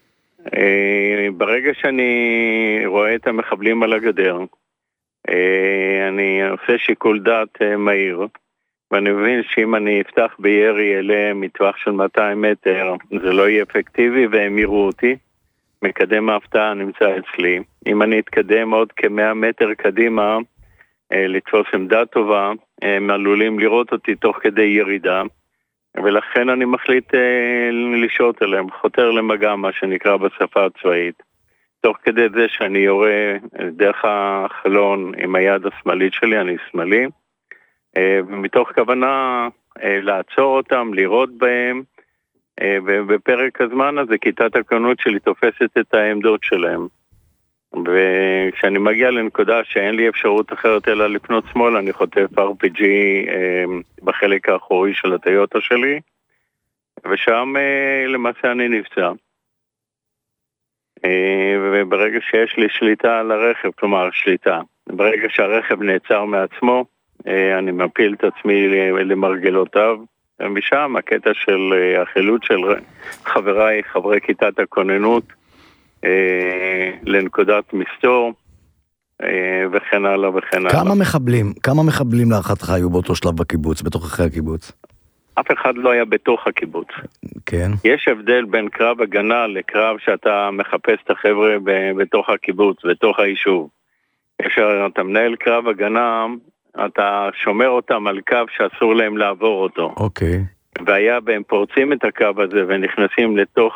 ברגע שאני רואה את המחבלים על הגדר, אני עושה שיקול דעת מהיר, ואני מבין שאם אני אפתח בירי אליהם מטווח של 200 מטר, זה לא יהיה אפקטיבי והם יראו אותי. מקדם ההפתעה נמצא אצלי. אם אני אתקדם עוד כ100 מטר קדימה, לתפוס עמדה טובה, הם עלולים לראות אותי תוך כדי ירידה, ולכן אני מחליט לשעות אליהם, חותר למגע, מה שנקרא בשפה הצבאית. תוך כדי זה שאני יורה דרך החלון עם היד השמאלית שלי, אני שמאלי, ומתוך כוונה לעצור אותם, לראות בהם, ובפרק הזמן הזה כיתת הכוננות שלי תופסת את העמדות שלהם. וכשאני מגיע לנקודה שאין לי אפשרות אחרת אלא לפנות שמאל, אני חוטף RPG בחלק האחורי של הטיוטה שלי, ושם למעשה אני נפצע. וברגע שיש לי שליטה על הרכב, כלומר שליטה, ברגע שהרכב נעצר מעצמו, אני מפיל את עצמי למרגלותיו, ומשם הקטע של החילוץ של חבריי, חברי כיתת הכוננות, לנקודת מסתור, וכן הלאה וכן הלאה. כמה מחבלים להערכתך היו באותו שלב בקיבוץ, בתוך אחרי הקיבוץ? אף אחד לא היה בתוך הקיבוץ. כן. יש הבדל בין קרב הגנה לקרב שאתה מחפש את החבר'ה בתוך הקיבוץ, בתוך היישוב. אתה מנהל קרב הגנה, אתה שומר אותם על קו שאסור להם לעבור אותו. אוקיי. והיה בהם פורצים את הקו הזה ונכנסים לתוך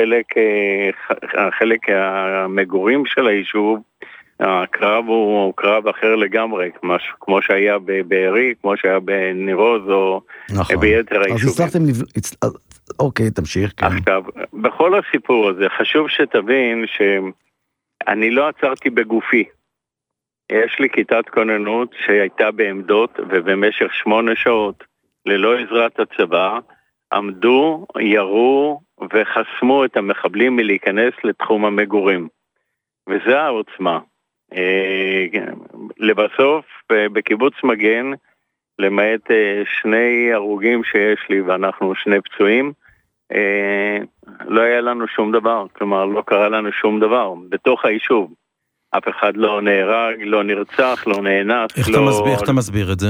החלק המגורים של היישוב, הקרב הוא קרב אחר לגמרי, כמו שהיה בבארי, כמו שהיה בנירוז או ביתר היישובים. אז הצלחתם אוקיי, תמשיך. עכשיו, בכל הסיפור הזה חשוב שתבין שאני לא עצרתי בגופי. יש לי כיתת כוננות שהייתה בעמדות, ובמשך 8 שעות ללא עזרת הצבא עמדו, ירו וחסמו את המחבלים מלהיכנס לתחום המגורים. וזה העוצמה. לבסוף, בקיבוץ מגן, למעט 2 הרוגים שיש לי ואנחנו 2 פצועים, לא היה לנו שום דבר, כלומר לא קרה לנו שום דבר בתוך היישוב. אף אחד לא נהרג, לא נרצח, לא נאנס. איך אתה מסביר את זה?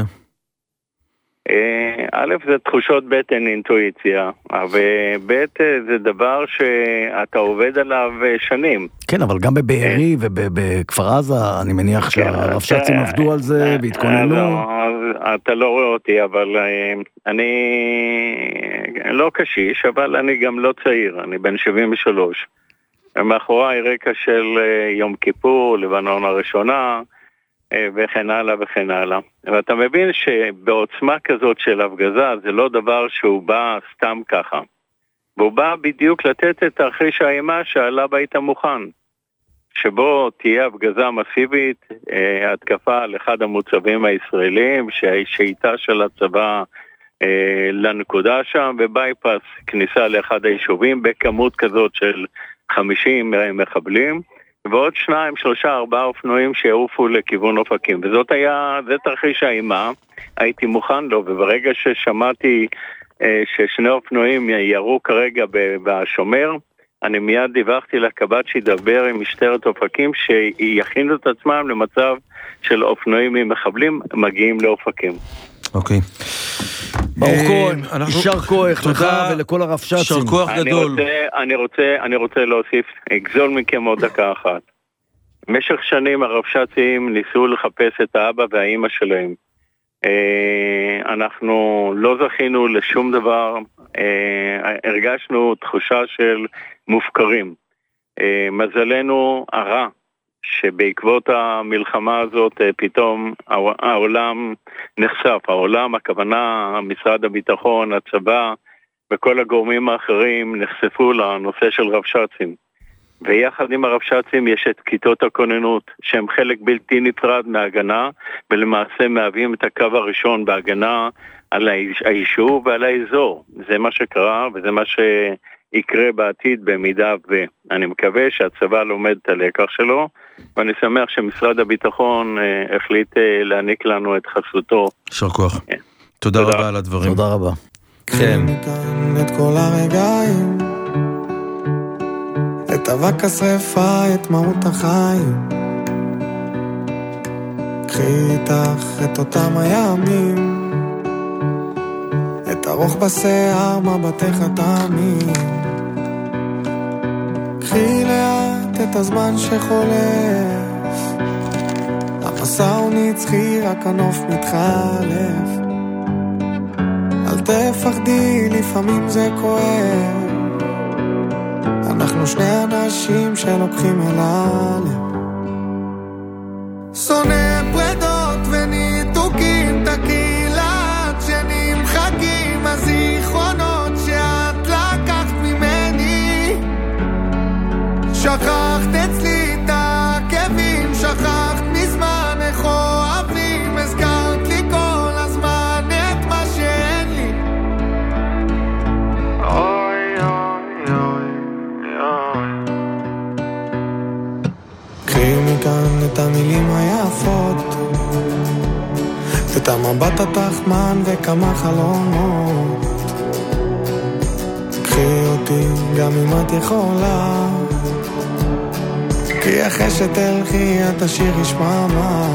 א', זה תחושות בטן, אינטואיציה, וב' זה דבר שאתה עובד עליו שנים. כן, אבל גם בבארי ובכפר עזה, אני מניח שהרבש"צים עבדו על זה והתכוננו. אתה לא רואה אותי, אבל אני לא קשיש, אבל אני גם לא צעיר, אני בן 73. מאחוריי רקע של יום כיפור, לבנון הראשונה, וכן הלאה וכן הלאה. ואתה מבין שבעוצמה כזאת של הפגזה, זה לא דבר שהוא בא סתם ככה. והוא בא בדיוק לתת את תרחיש האימה שעליו היית מוכן. שבו תהיה הפגזה מסיבית, התקפה על אחד המוצבים הישראלים, שהייתה של הצבא לנקודה שם, ובייפס כניסה לאחד היישובים, בכמות כזאת של 50 מחבלים, ועוד 2, 3, 4 אופנועים שיעופו לכיוון אופקים. זה תרחיש האימה, הייתי מוכן לו, וברגע ששמעתי ש2 אופנועים ירו כרגע בשומר, אני מיד דיווחתי לקב"ט שידבר עם משטרת אופקים, שיכינו את עצמם למצב של אופנועים עם מחבלים מגיעים לאופקים. אוקיי. ברוך כהן, יישר כוח לך ולכל הרבש"צים. יישר כוח גדול. אני רוצה להוסיף, אגזול מכם עוד דקה אחת. במשך שנים הרבש"צים ניסו לחפש את האבא והאמא שלהם. אנחנו לא זכינו לשום דבר, הרגשנו תחושה של מופקרים. מזלנו הרע, שבעקבות המלחמה הזאת פתאום העולם נחשף, העולם, הכוונה, משרד הביטחון, הצבא, וכל הגורמים האחרים נחשפו לנושא של רבש"צים. ויחד עם הרבש"צים יש את כיתות הכוננות, שהם חלק בלתי נפרד מההגנה, ולמעשה מהווים את הקו הראשון בהגנה על היישוב ועל האזור. זה מה שקרה, וזה מה שיקרה בעתיד במידה ואני מקווה שהצבא לומד את הלקח שלו, ואני שמח שמשרד הביטחון החליט להעניק לנו את חסותו. יישר כוח. תודה רבה על הדברים. תודה רבה. כן. את כל הרגעים, את אבק השרפה, את מהות החיים. קחי איתך את אותם הימים, את ארוך בשיער, מבטך תמים. קחי לאט את הזמן שחולף, המסע הוא נצחי, רק הנוף מתחלף. אל תפחדי, לפעמים זה כואב, אנחנו שני אנשים שלוקחים אל הלב. שונא פרדות וניתוקים, תקילה שנמחקים הזיכרונות שאת לקחת ממני. שכחת אצלי את הכאבים, שכחת מזמן איך אוהבים, הזכרת לי כל הזמן את מה שאין לי. אוי אוי אוי קחי מכאן את המילים היפות, את המבט התחמן וכמה חלומות. קחי אותי גם אם את יכולה, כי אחרי שתלכי את השיר ישמע.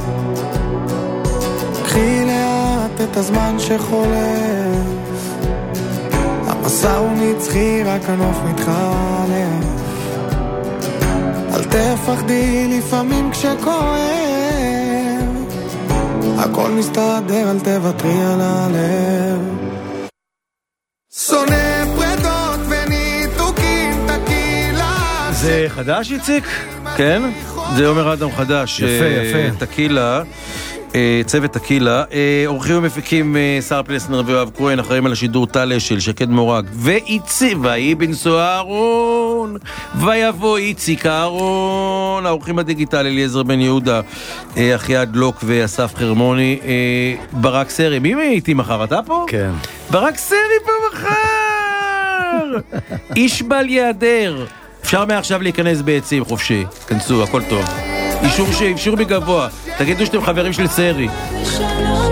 קחי לאט את הזמן שחולף, המסע הוא נצחי, רק הנוף מתחלף. אל תפחדי, לפעמים כשכואב, הכל מסתדר, אל תוותרי על הלב. שונא פרדות וניתוקים, תקילה. זה חדש, איציק? כן? זה עומר אדם חדש. יפה, יפה. תקילה. צוות תקילה, אורחים ומפיקים שר פלסנר ויואב כהן, אחראים על השידור טל של שקד מורג ואיצי ואיבן סוהרון ויבוא איציק אהרון, האורחים הדיגיטל אליעזר בן יהודה, אחיעד לוק ואסף חרמוני, ברק סרי. מי הייתי מחר? אתה פה? כן. ברק סרי פה מחר. איש בל יעדר. אפשר מעכשיו להיכנס בעצים חופשי, כנסו, הכל טוב. אישור בגבוה, תגידו שאתם חברים של סרי.